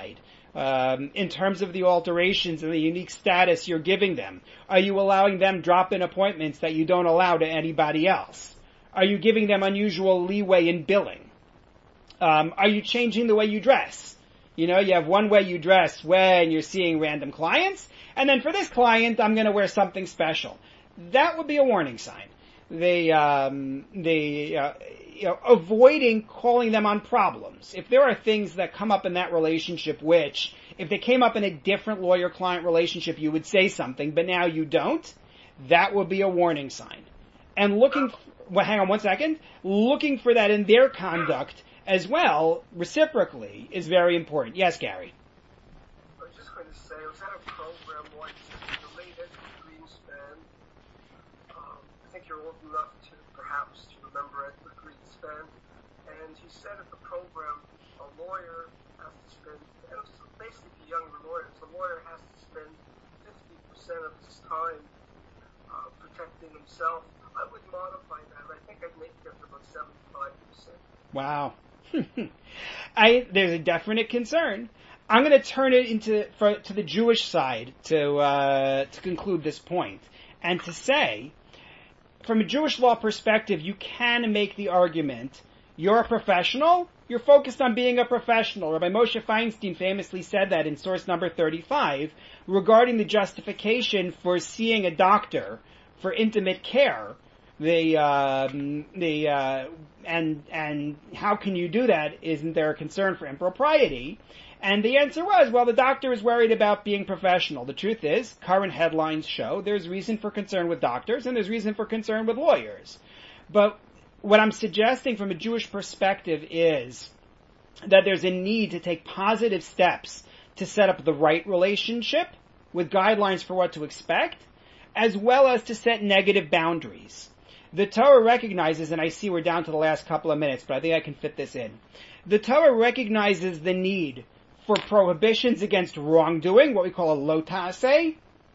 Um, in terms of the alterations and the unique status you're giving them? Are you allowing them drop-in appointments that you don't allow to anybody else? Are you giving them unusual leeway in billing? Um, are you changing the way you dress? You know, you have one way you dress when you're seeing random clients, and then for this client, I'm going to wear something special. That would be a warning sign. The, um, the, uh, you know, avoiding calling them on problems. If there are things that come up in that relationship which, if they came up in a different lawyer-client relationship, you would say something, but now you don't, that would be a warning sign. And looking, well, hang on one second, looking for that in their conduct as well, reciprocally, is very important. Yes, Gary? I was just going to say, I was at a program once, the late Ed Greenspan. Um, I think you're old enough to perhaps to remember Edward Greenspan. And he said at the program, a lawyer has to spend, and it was basically younger lawyers, a lawyer has to spend fifty percent of his time uh, protecting himself. I would modify that. I think I'd make that about seventy-five percent. Wow. I, there's a definite concern. I'm going to turn it into for, to the Jewish side to uh, to conclude this point, and to say, from a Jewish law perspective, you can make the argument: you're a professional, you're focused on being a professional. Rabbi Moshe Feinstein famously said that in source number thirty-five regarding the justification for seeing a doctor for intimate care. The, um, the, uh, and, and how can you do that? Isn't there a concern for impropriety? And the answer was, well, the doctor is worried about being professional. The truth is, current headlines show there's reason for concern with doctors and there's reason for concern with lawyers. But what I'm suggesting from a Jewish perspective is that there's a need to take positive steps to set up the right relationship with guidelines for what to expect, as well as to set negative boundaries. The Torah recognizes, and I see we're down to the last couple of minutes, but I think I can fit this in. The Torah recognizes the need for prohibitions against wrongdoing, what we call a lo ta'aseh,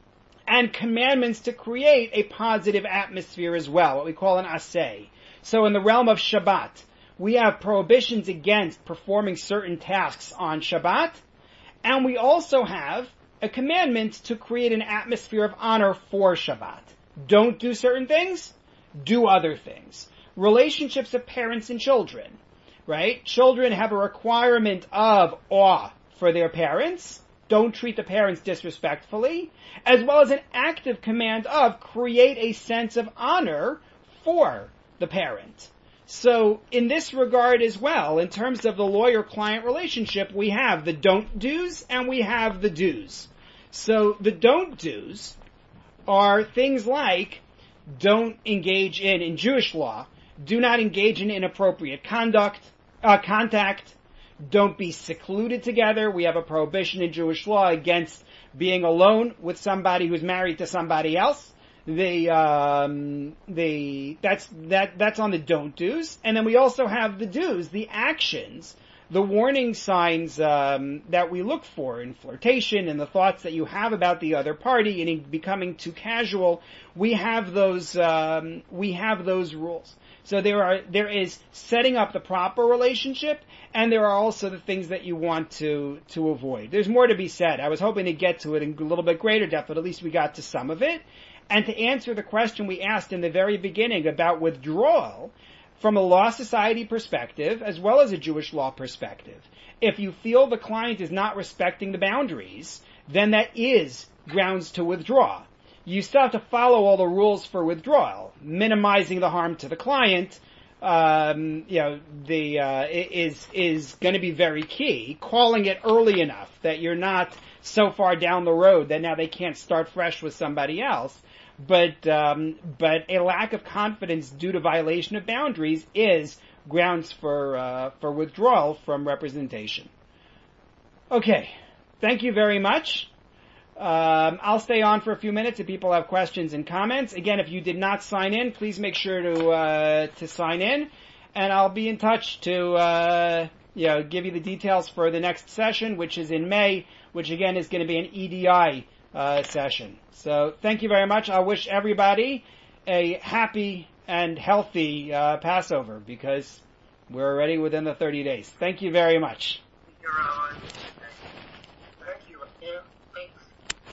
and commandments to create a positive atmosphere as well, what we call an aseh. So in the realm of Shabbat, we have prohibitions against performing certain tasks on Shabbat, and we also have a commandment to create an atmosphere of honor for Shabbat. Don't do certain things, do other things. Relationships of parents and children, right? Children have a requirement of awe for their parents. Don't treat the parents disrespectfully, as well as an active command of create a sense of honor for the parent. So in this regard as well, in terms of the lawyer-client relationship, we have the don't do's and we have the do's. So the don't do's are things like don't engage in, in Jewish law, do not engage in inappropriate conduct, uh, contact, don't be secluded together. We have a prohibition in Jewish law against being alone with somebody who's married to somebody else. The, um, the, that's, that, that's on the don't do's. And then we also have the do's, the actions, the warning signs, um, that we look for in flirtation and the thoughts that you have about the other party and in becoming too casual. We have those, um, we have those rules. So there are, there is setting up the proper relationship, and there are also the things that you want to, to avoid. There's more to be said. I was hoping to get to it in a little bit greater depth, but at least we got to some of it. And to answer the question we asked in the very beginning about withdrawal, from a law society perspective, as well as a Jewish law perspective, if you feel the client is not respecting the boundaries, then that is grounds to withdraw. You still have to follow all the rules for withdrawal, minimizing the harm to the client. Um, you know, the uh, is is going to be very key. Calling it early enough that you're not so far down the road that now they can't start fresh with somebody else. But um, but a lack of confidence due to violation of boundaries is grounds for uh, for withdrawal from representation. Okay, thank you very much. Um, I'll stay on for a few minutes if people have questions and comments. Again, if you did not sign in, please make sure to uh, to sign in, and I'll be in touch to uh, you know give you the details for the next session, which is in May, which again is going to be an E D I uh, session. So thank you very much. I wish everybody a happy and healthy uh, Passover because we're already within the thirty days. Thank you very much. Thank you, Rabbi. Yeah.